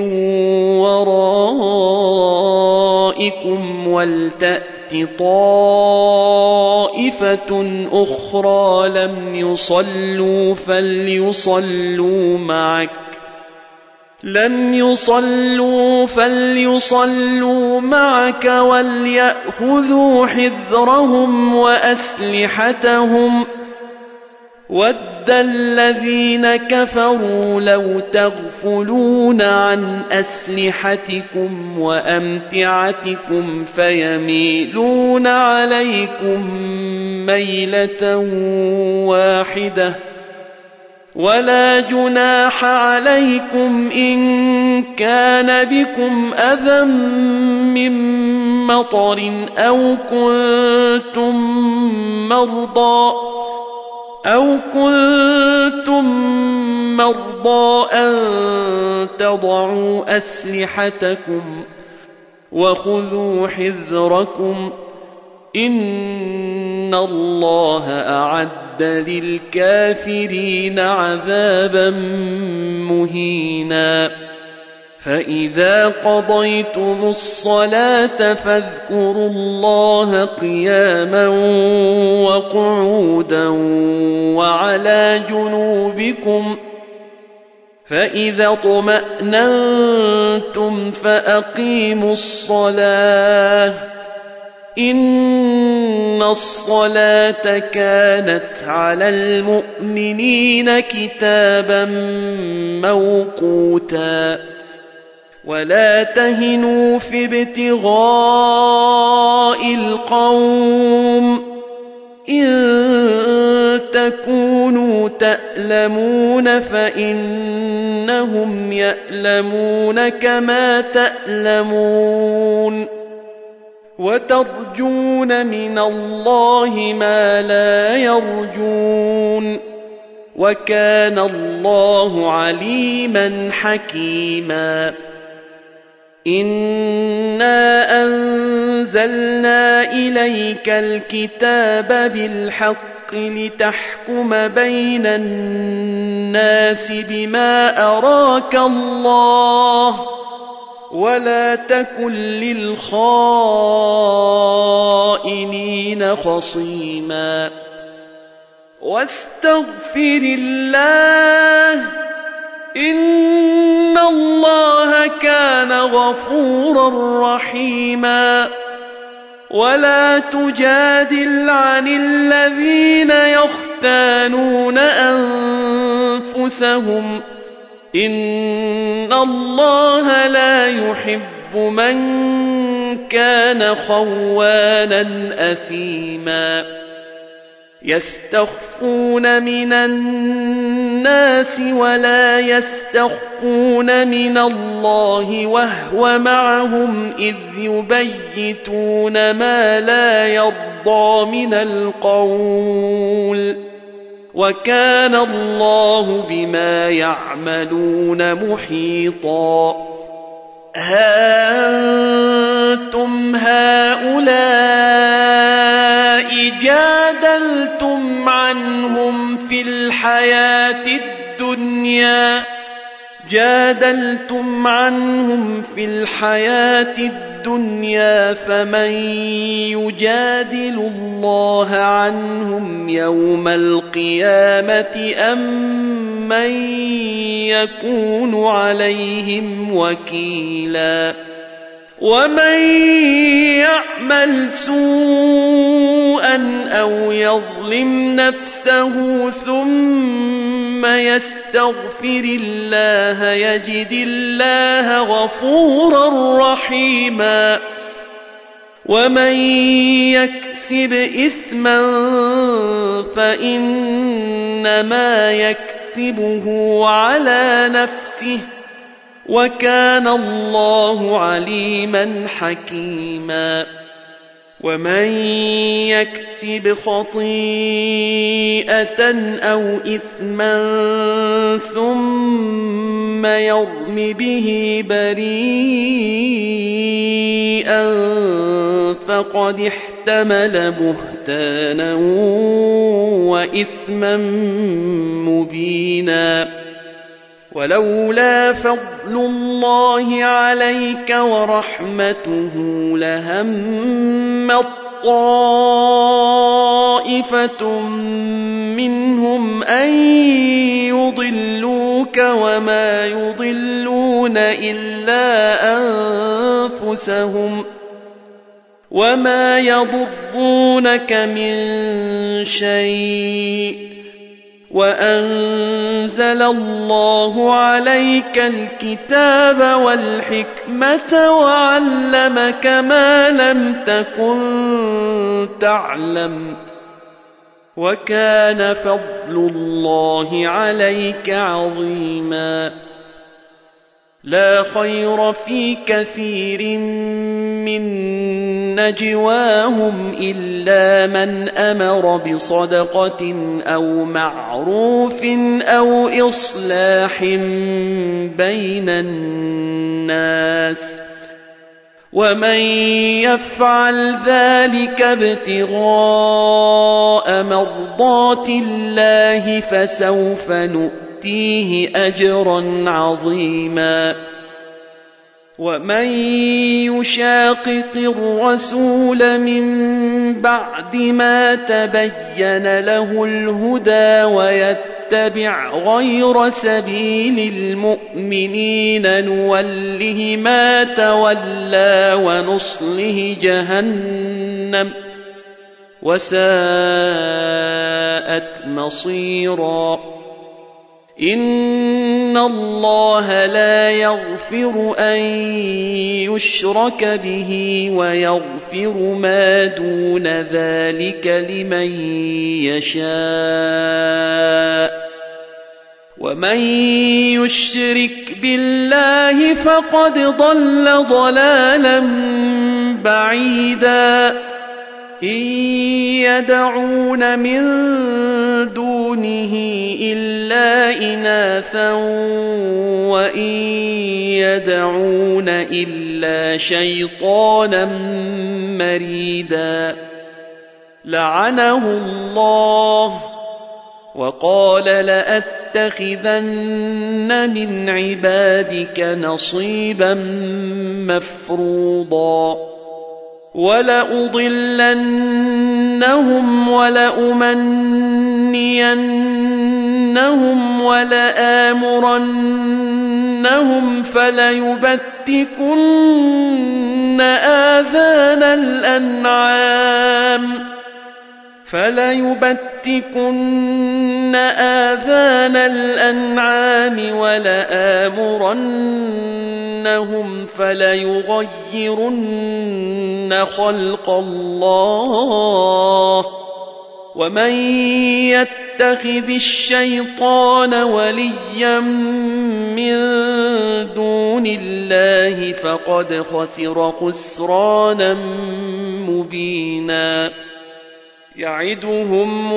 ورائكم ولتأت طائفة أخرى لم يصلوا فليصلوا معك لم يصلوا فليصلوا معك وليأخذوا حذرهم وأسلحتهم ود الذين كفروا لو تغفلون عن أسلحتكم وأمتعتكم فيميلون عليكم ميلة واحدة ولا جناح عليكم إن كان بكم أذى من مطر أو كنتم مرضى أو كنتم مرضى أن تضعوا أسلحتكم وخذوا حذركم إن الله أعد للكافرين عذابا مهينا فإذا قضيتم الصلاة فاذكروا الله قياما وقعودا وعلى جنوبكم فإذا اطمأننتم فأقيموا الصلاة إن الصلاة كانت على المؤمنين كتابا موقوتا ولا تهنوا في ابتغاء القوم إن تكونوا تألمون فإنهم يألمون كما تألمون وترجون من الله ما لا يرجون وكان الله عليما حكيما إنا أنزلنا إليك الكتاب بالحق لتحكم بين الناس بما أراك الله ولا تكن للخائنين خصيما واستغفر الله إن الله كان غفورا رحيما ولا تجادل عن الذين يختانون أنفسهم إن الله لا يحب من كان خوانا أثيما يستخفون من الناس ولا يستخفون من الله وهو معهم إذ يبيتون ما لا يرضى من القول وكان الله بما يعملون محيطا ها أنتم هؤلاء جادلتم عنهم في الحياة الدنيا جادلتم عنهم في الحياة الدنيا فمن يجادل الله عنهم يوم القيامة أم من يكون عليهم وكيلا ومن يعمل سوءا أو يظلم نفسه ثم يستغفر الله يجد الله غفورا رحيما ومن يكسب إثما فإنما يكسبه على نفسه وكان الله عليما حكيما ومن يكسب خطيئة أو إثما ثم يرم به بريئا فقد احتمل بهتانا وإثما مبينا ولولا فضل الله عليك ورحمته لهمت طائفة منهم أن يضلوك وما يضلون إلا أنفسهم وما يضرونك من شيء وأنزل الله عليك الكتاب والحكمة وعلمك ما لم تكن تعلم وكان فضل الله عليك عظيما لا خير في كثير من نجواهم إلا من أمر بصدقة أو معروف أو إصلاح بين الناس ومن يفعل ذلك ابتغاء مرضات الله فسوف نؤتيه أجرا عظيما ومن يشاقق الرسول من بعد ما تبين له الهدى ويتبع غير سبيل المؤمنين نوله ما تولى ونصله جهنم وساءت مصيرا إن الله لا يغفر أن يشرك به ويغفر ما دون ذلك لمن يشاء ومن يشرك بالله فقد ضل ضلالا بعيدا إن يدعون من دونه إلا إناثا وإن يدعون إلا شيطانا مريدا لعنه الله وقال لأتخذن من عبادك نصيبا مفروضا ولأضلنهم ولأمنينهم ولآمرنهم فليبتكن آذان الأنعام فليبتكن آذان الأنعام ولآمرنهم فليغيرن خلق الله ومن يتخذ الشيطان وليا من دون الله فقد خسر خسرانا مبينا يعدهم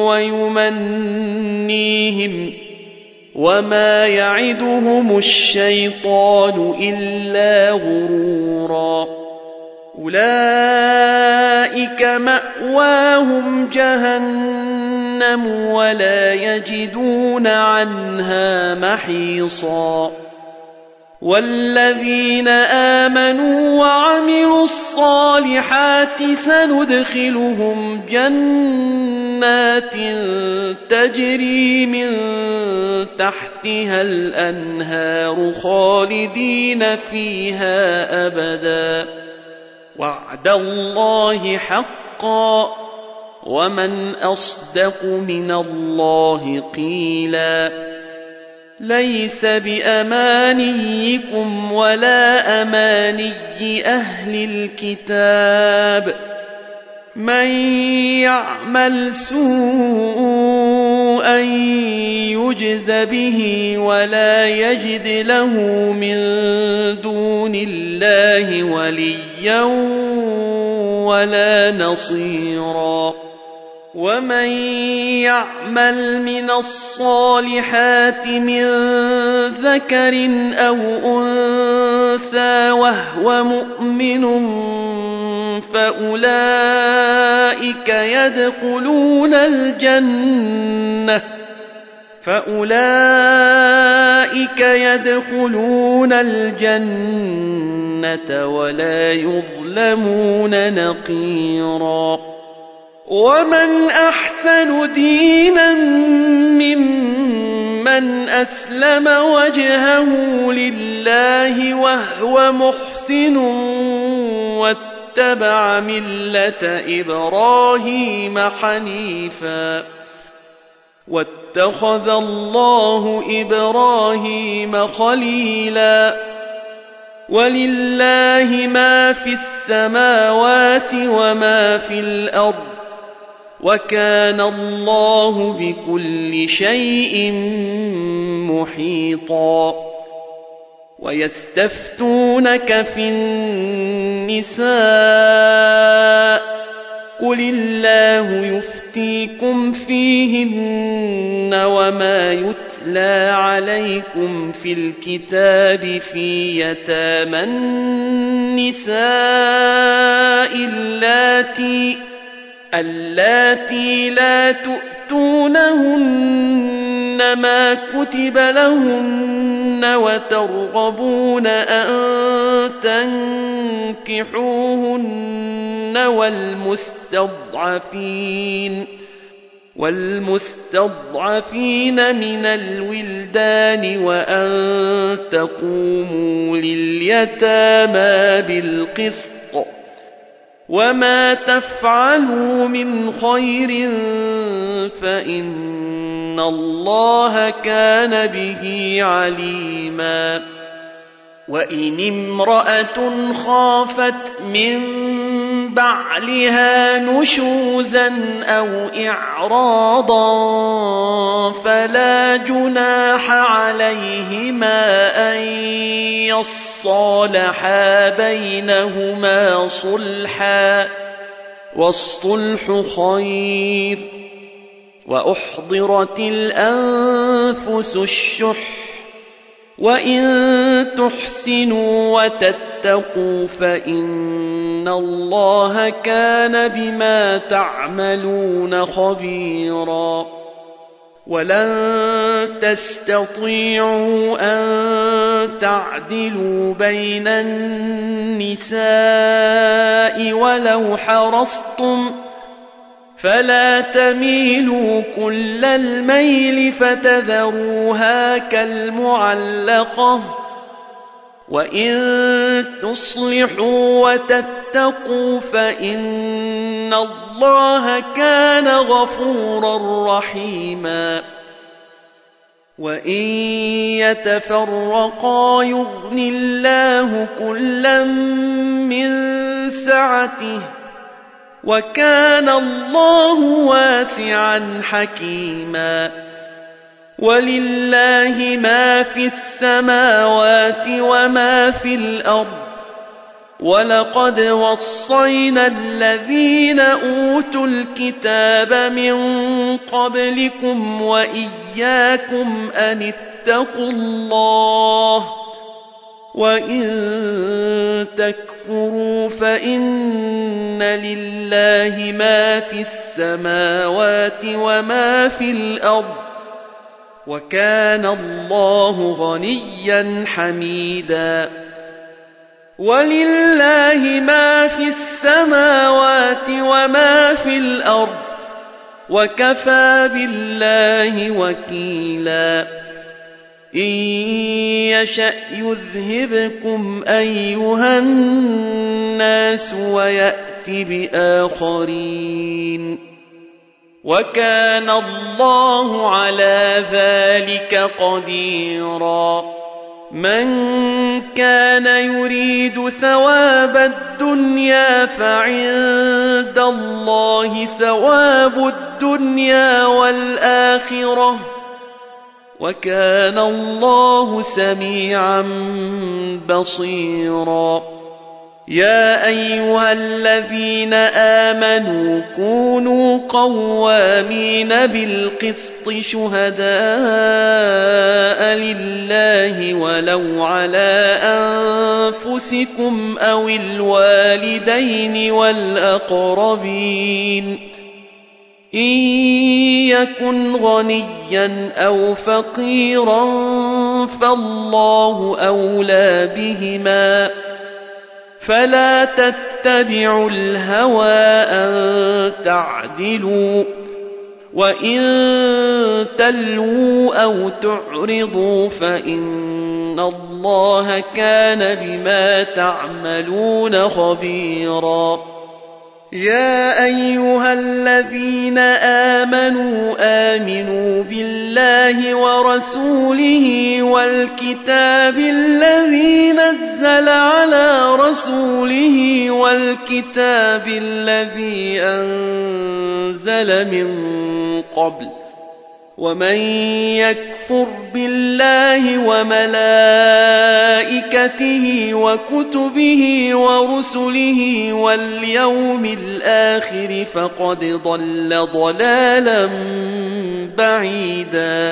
ويمنيهم وما يعدهم الشيطان إلا غرورا أولئك مأواهم جهنم ولا يجدون عنها محيصا والذين آمنوا وعملوا الصالحات سندخلهم جنات تجري من تحتها الأنهار خالدين فيها أبدا وعد الله حقا ومن أصدق من الله قيلا ليس بأمانيكم ولا أماني أهل الكتاب من يعمل سوءا يجز به ولا يجد له من دون الله وليا ولا نصيرا ومن يعمل من الصالحات من ذكر أو أنثى وهو مؤمن فأولئك يدخلون الجنة فأولئك يدخلون الجنة ولا يظلمون نقيرا ومن أحسن دينا ممن أسلم وجهه لله وهو محسن واتبع ملة إبراهيم حنيفا واتخذ الله إبراهيم خليلا ولله ما في السماوات وما في الأرض وكان الله بكل شيء محيطا ويستفتونك في النساء قل الله يفتيكم فيهن وما يتلى عليكم في الكتاب في يتامى النساء اللاتي اللاتي لا تؤتونهن ما كتب لهن وترغبون أن تنكحوهن والمستضعفين والمستضعفين من الولدان وأن تقوموا لليتامى بالقسط وما تفعلوا من خير فإن الله كان به عليما وإن امرأة خافت من بعلها نشوزا أو إعراضا فلا جناح عليهما أن يصالحا بينهما صلحا والصلح خير وأحضرت الأنفس الشح وإن تحسنوا وتتقوا فإن الله كان بما تعملون خبيرا ولن تستطيعوا أن تعدلوا بين النساء ولو حرصتم فلا تميلوا كل الميل فتذروها كالمعلقة وإن تصلحوا وتتقوا فإن الله كان غفورا رحيما وإن يتفرقا يغن الله كلا من سعته وكان الله واسعا حكيما ولله ما في السماوات وما في الأرض ولقد وصينا الذين أوتوا الكتاب من قبلكم وإياكم أن اتقوا الله وإن تكفروا فإن لله ما في السماوات وما في الأرض وكان الله غنيا حميدا ولله ما في السماوات وما في الأرض وكفى بالله وكيلا إن يشأ يذهبكم أيها الناس ويأت بآخرين وكان الله على ذلك قديرا من كان يريد ثواب الدنيا فعند الله ثواب الدنيا والآخرة وكان الله سميعا بصيرا يا أيها الذين آمنوا كونوا قوامين بالقسط شهداء لله ولو على أنفسكم أو الوالدين والأقربين إن يكن غنيا أو فقيرا فالله أولى بهما فلا تتبعوا الهوى أن تعدلوا وإن تلووا أو تعرضوا فإن الله كان بما تعملون خبيرا يا أيها الذين آمنوا آمنوا بالله ورسوله والكتاب الذي نزل على رسوله والكتاب الذي أنزل من قبل ومن يكفر بالله وملائكته وكتبه ورسله واليوم الآخر فقد ضل ضلالا بعيدا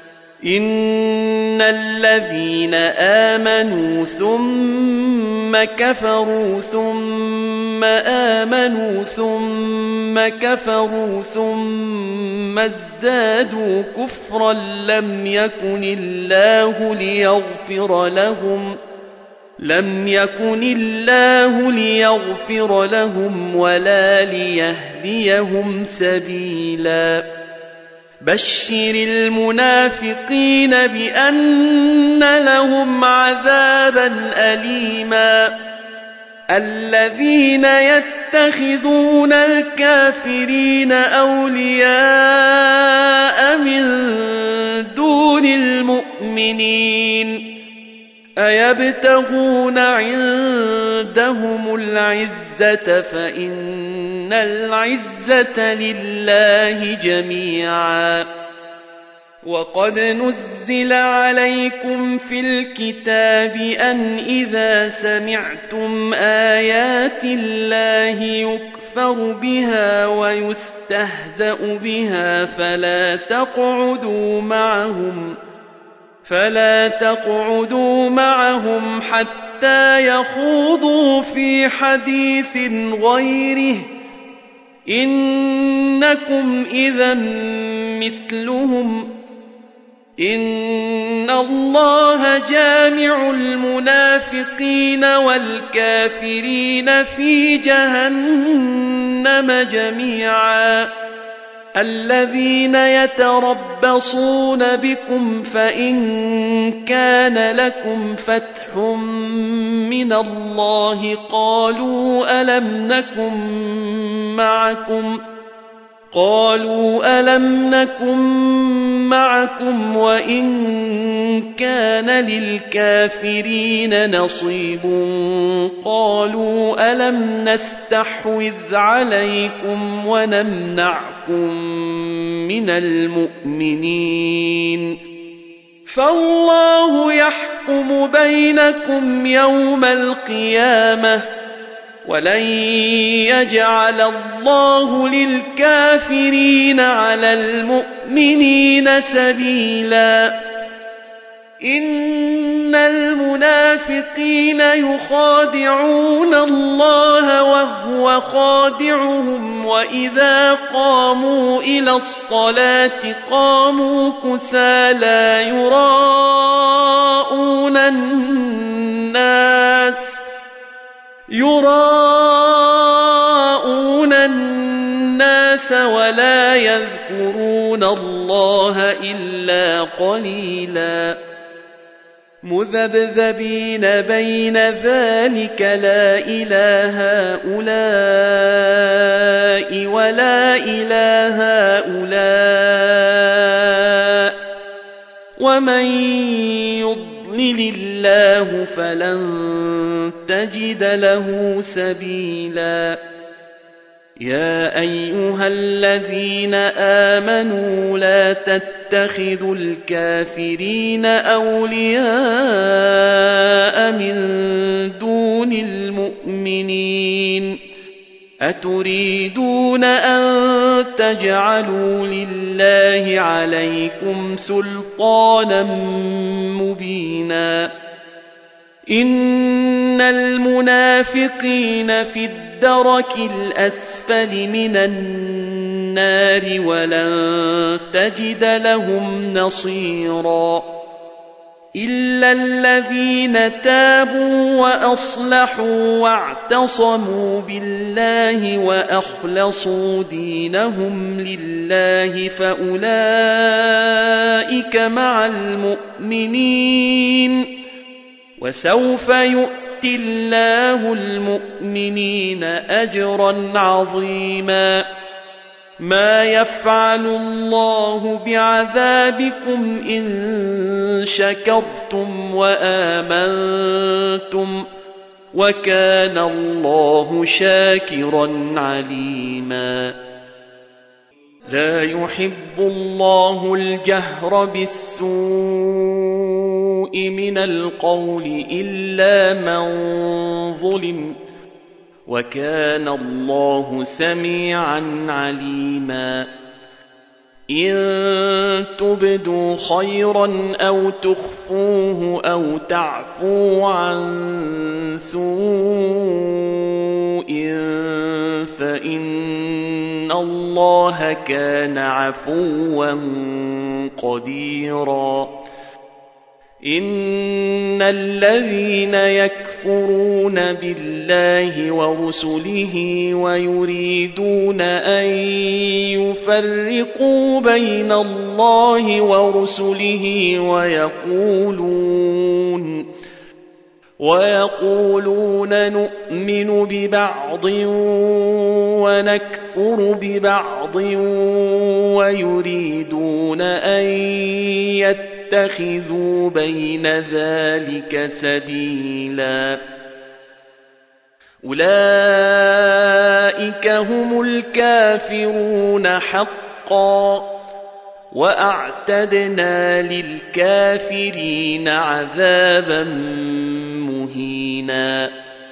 إن الذين آمنوا ثم كفروا ثم آمنوا ثم كفروا ثم ازدادوا كفرا لم يكن الله ليغفر لهم لم يكن الله ليغفر لهم ولا ليهديهم سبيلا بشر المنافقين بأن لهم عذابا أليما الذين يتخذون الكافرين أولياء من دون المؤمنين أيبتغون عندهم العزة فإن العزة لله جميعا وقد نزل عليكم في الكتاب أن إذا سمعتم آيات الله يكفر بها ويستهزأ بها فلا تقعدوا معهم فلا تقعدوا معهم حتى يخوضوا في حديث غيره إنكم إذا مثلهم إن الله جامع المنافقين والكافرين في جهنم جميعا الذين يتربصون بكم فإن كان لكم فتح من الله قالوا ألم نكن معكم قالوا ألم نكن معكم وإن كان للكافرين نصيب قالوا ألم نستحوذ عليكم ونمنعكم من المؤمنين فالله يحكم بينكم يوم القيامة ولن يجعل الله للكافرين على المؤمنين سبيلا إن المنافقين يخادعون الله وهو خادعهم وإذا قاموا إلى الصلاة قاموا كسالى يراءون الناس يراءون الناس ولا يذكرون الله إلا قليلا مذبذبين بين ذلك لا إله هؤلاء ولا إله هؤلاء ومن يضلل الله فلن تجد له سبيلا يا أيها الذين آمنوا لا تتخذوا الكافرين أولياء من دون المؤمنين أتريدون أن تجعلوا لله عليكم سلطانا مبينا إن المنافقين في الدرك الأسفل من النار ولن تجد لهم نصيرا إلا الذين تابوا وأصلحوا واعتصموا بالله وأخلصوا دينهم لله فأولئك مع المؤمنين وسوف يؤتي الله المؤمنين أجرا عظيما ما يفعل الله بعذابكم إن شكرتم وآمنتم وكان الله شاكرا عليما لا يحب الله الجهر بالسوء من القول إلا من ظلم وكان الله سميعا عليما إن تبدوا خيرا أو تخفوه أو تعفو عن سوء فإن الله كان عفوا قديرا إن الذين يكفرون بالله ورسله ويريدون أن يفرقوا بين الله ورسله ويقولون ويقولون نؤمن ببعض ونكفر ببعض ويريدون أن يتخذوا بين ذلك سبيلا أولئك هم الكافرون حقا وأعتدنا للكافرين عذابا مهينا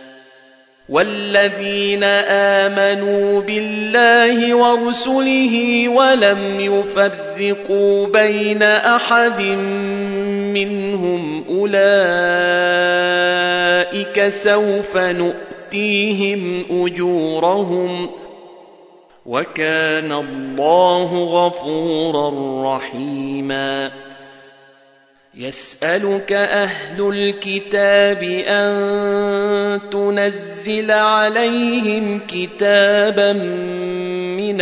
والذين آمنوا بالله ورسله ولم يفرقوا بين أحد منهم أولئك سوف نؤتيهم أجورهم وكان الله غفورا رحيما يسألك أهل الكتاب أن تنزل عليهم كتابا من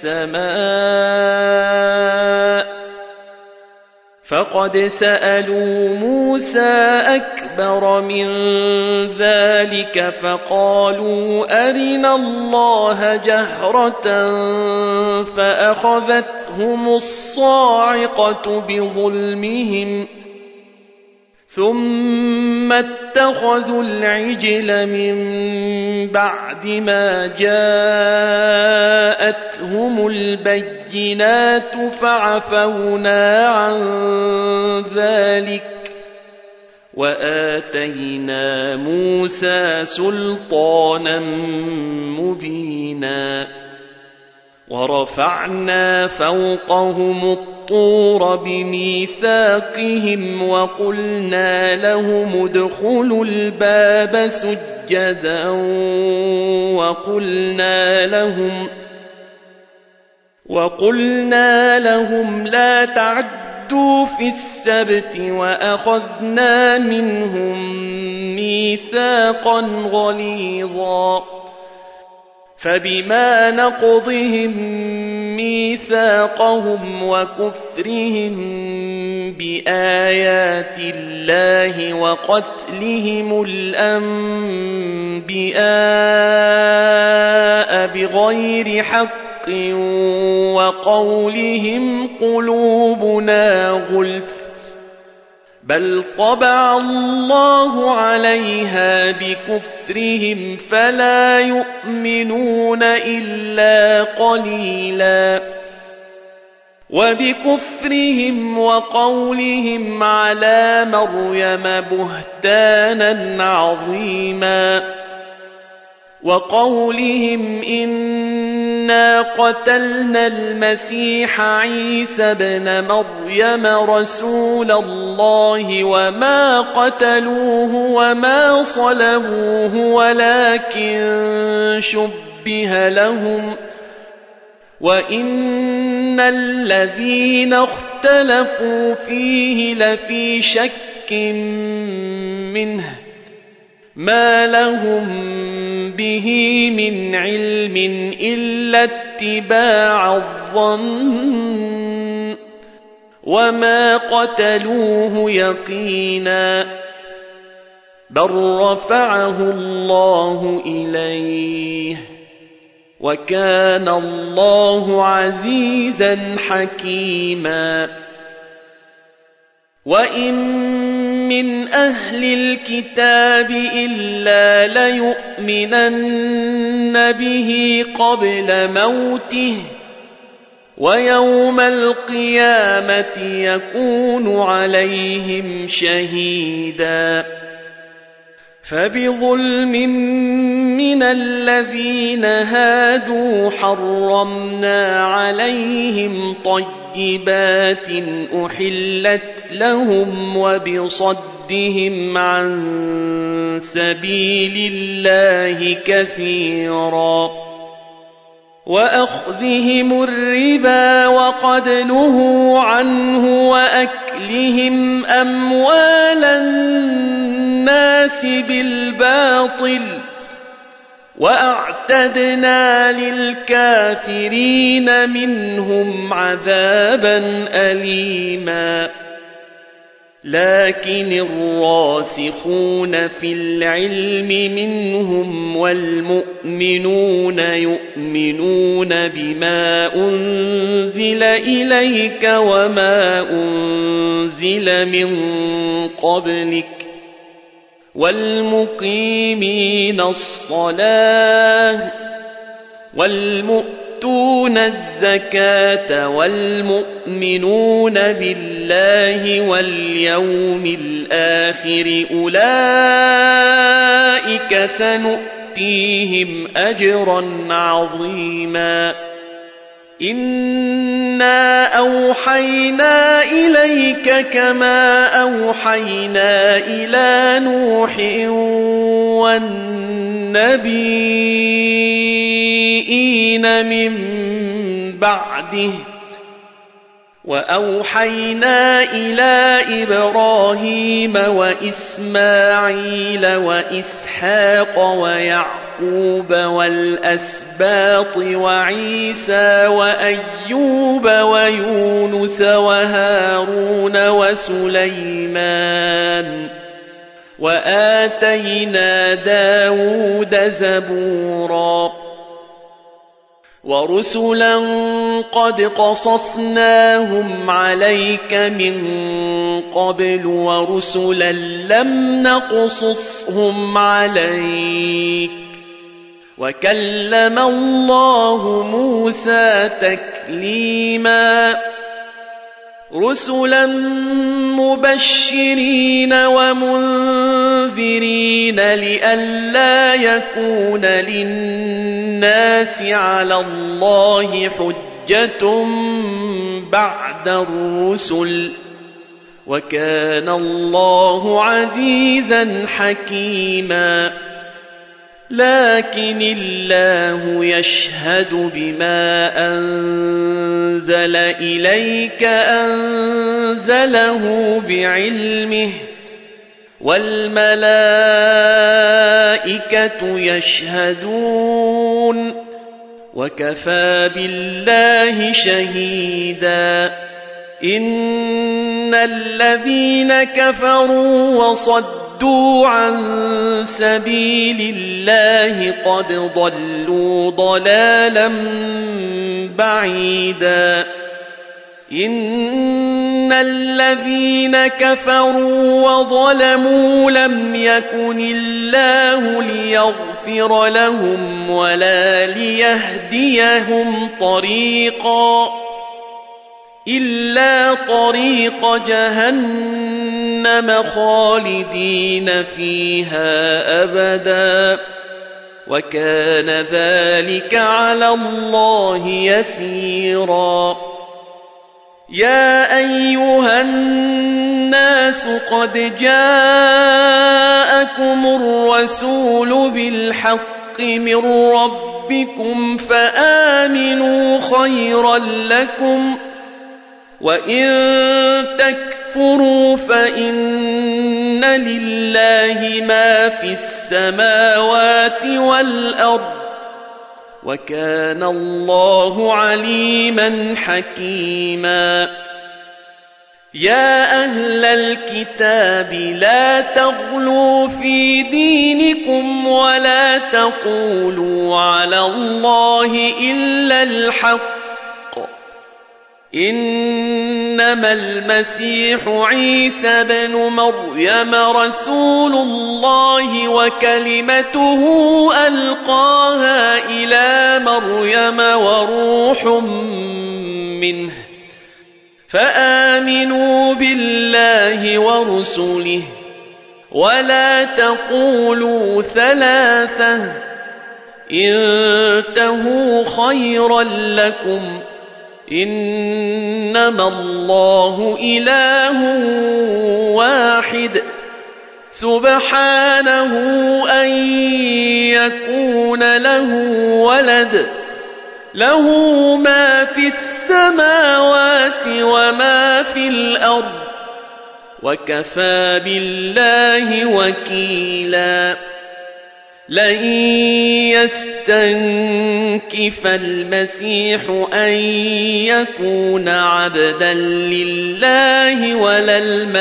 السماء فقد سألوا موسى أكبر من ذلك فقالوا أرنا الله جهرة فأخذتهم الصاعقة بظلمهم ثم اتخذوا العجل من بعد ما جاءتهم البينات فعفونا عن ذلك وآتينا موسى سلطانا مبينا ورفعنا فوقهم الطور بميثاقهم وقلنا لهم ادخلوا الباب سجدا وقلنا لهم وقلنا لهم لا تعدوا في السبت وأخذنا منهم ميثاقا غليظا فبما نقضهم ميثاقهم وكفرهم بآيات الله وقتلهم الأنبياء بغير حق وقولهم قلوبنا غلف بل طبع الله عليها بكفرهم فلا يؤمنون إلا قليلا وبكفرهم وقولهم على مريم بهتانا عظيما وقولهم إنا قتلنا المسيح عيسى ابن مريم رسول الله وما قتلوه وما صلبوه ولكن شبه لهم وإن الذين اختلفوا فيه لفي شك منه ما لهم به من علم إلا اتباع الظن وما قتلوه يقينا بل رفعه الله إليه وكان الله عزيزا حكيما وإن من أهل الكتاب إلا ليؤمنن به قبل موته ويوم القيامة يكون عليهم شهيدا فبظلم من الذين هادوا حرمنا عليهم طيبات أحلت لهم وبصدهم عن سبيل الله كثيرا وأخذهم الربا وقد نهوا عنه وأكلهم أموال الناس بالباطل وأعتدنا للكافرين منهم عذابا أليما لكن الراسخون في العلم منهم والمؤمنون يؤمنون بما أنزل إليك وما أنزل من قبلك والمقيمين الصلاة والمؤتون الزكاة والمؤمنون بالله واليوم الآخر أولئك سنؤتيهم أجرا عظيما إنا أوحينا إليك كما أوحينا إلى نوح والنبيين من بعده وأوحينا إلى إبراهيم وإسماعيل وإسحاق ويعقوب والأسباط وعيسى وأيوب ويونس وهارون وسليمان وآتينا داود زبورا ورسلا قد قصصناهم عليك من قبل ورسلا لم نقصصهم عليك وكلم الله موسى تكليما رسلا مبشرين ومنذرين لئلا يكون للناس على الله حجة بعد الرسل وكان الله عزيزا حكيما لكن الله يشهد بما أنزل إليك أنزله بعلمه والملائكة يشهدون وكفى بالله شهيدا إن الذين كفروا وصدوا عن سبيل الله قد ضلوا ضلالا بعيدا إن الذين كفروا وظلموا لم يكن الله ليغفر لهم ولا ليهديهم طريقا إلا طريق جهنم خالدين فيها أبدا وكان ذلك على الله يسيرا يا أيها الناس قد جاءكم الرسول بالحق من ربكم فآمنوا خيرا لكم وإن تكفروا فإن لله ما في السماوات والأرض وكان الله عليما حكيما يا أهل الكتاب لا تغلوا في دينكم ولا تقولوا على الله إلا الحق إنما المسيح عيسى بن مريم رسول الله وكلمته ألقاها إلى مريم وروح منه فآمنوا بالله ورسله ولا تقولوا ثلاثة انتهوا خيرا لكم إنما الله إله واحد سبحانه أن يكون له ولد له ما في السماوات وما في الأرض وكفى بالله وكيلا لئن يستنكف المسيح أن يكون عبدا لله ولا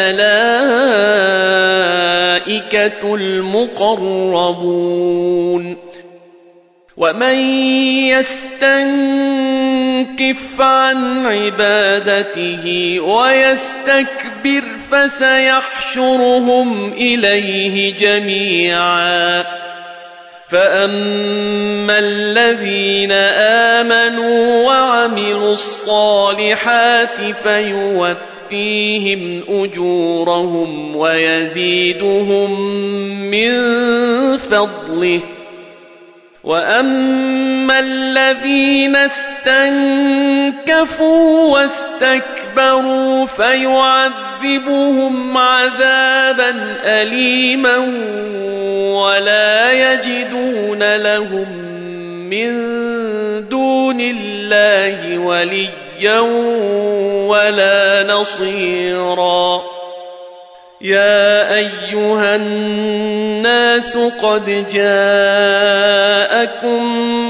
الملائكة المقربون ومن يستنكف عن عبادته ويستكبر فسيحشرهم إليه جميعا فأما الذين آمنوا وعملوا الصالحات فيوفيهم أجورهم ويزيدهم من فضله وأما الذين استنكفوا واستكبروا فيعذبهم عذابا أليما ولا يجدون لهم من دون الله وليا ولا نصيرا يا أيها الناس قد جاءكم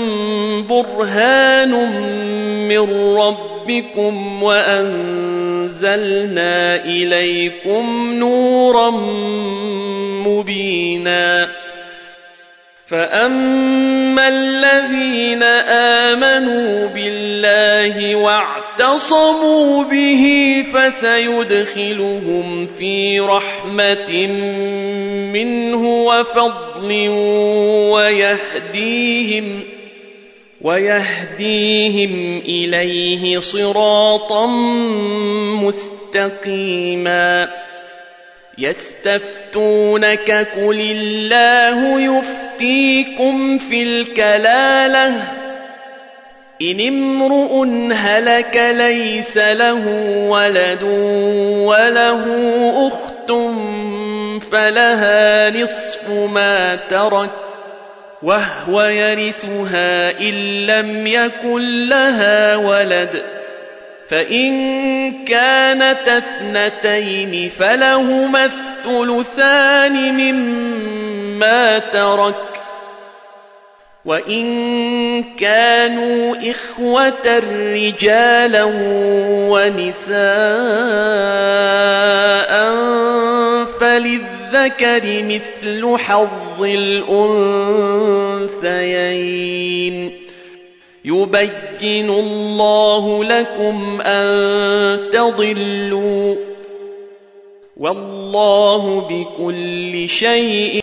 برهان من ربكم وأنزلنا إليكم نورا مبينا فأما الذين آمنوا بالله واعتصموا به فسيدخلهم في رحمة منه وفضل ويهديهم ويهديهم إليه صراطا مستقيما يستفتونك قل الله يفتيكم في الكلالة إن امرؤ هلك ليس له ولد وله أخت فلها نصف ما ترك وهو يرثها إن لم يكن لها ولد فإن كانت اثنتين فلهما الثلثان مما ترك وإن كانوا إخوة رجالا ونساء فللذكر مثل حظ الأنثيين يبين الله لكم أن تضلوا والله بكل شيء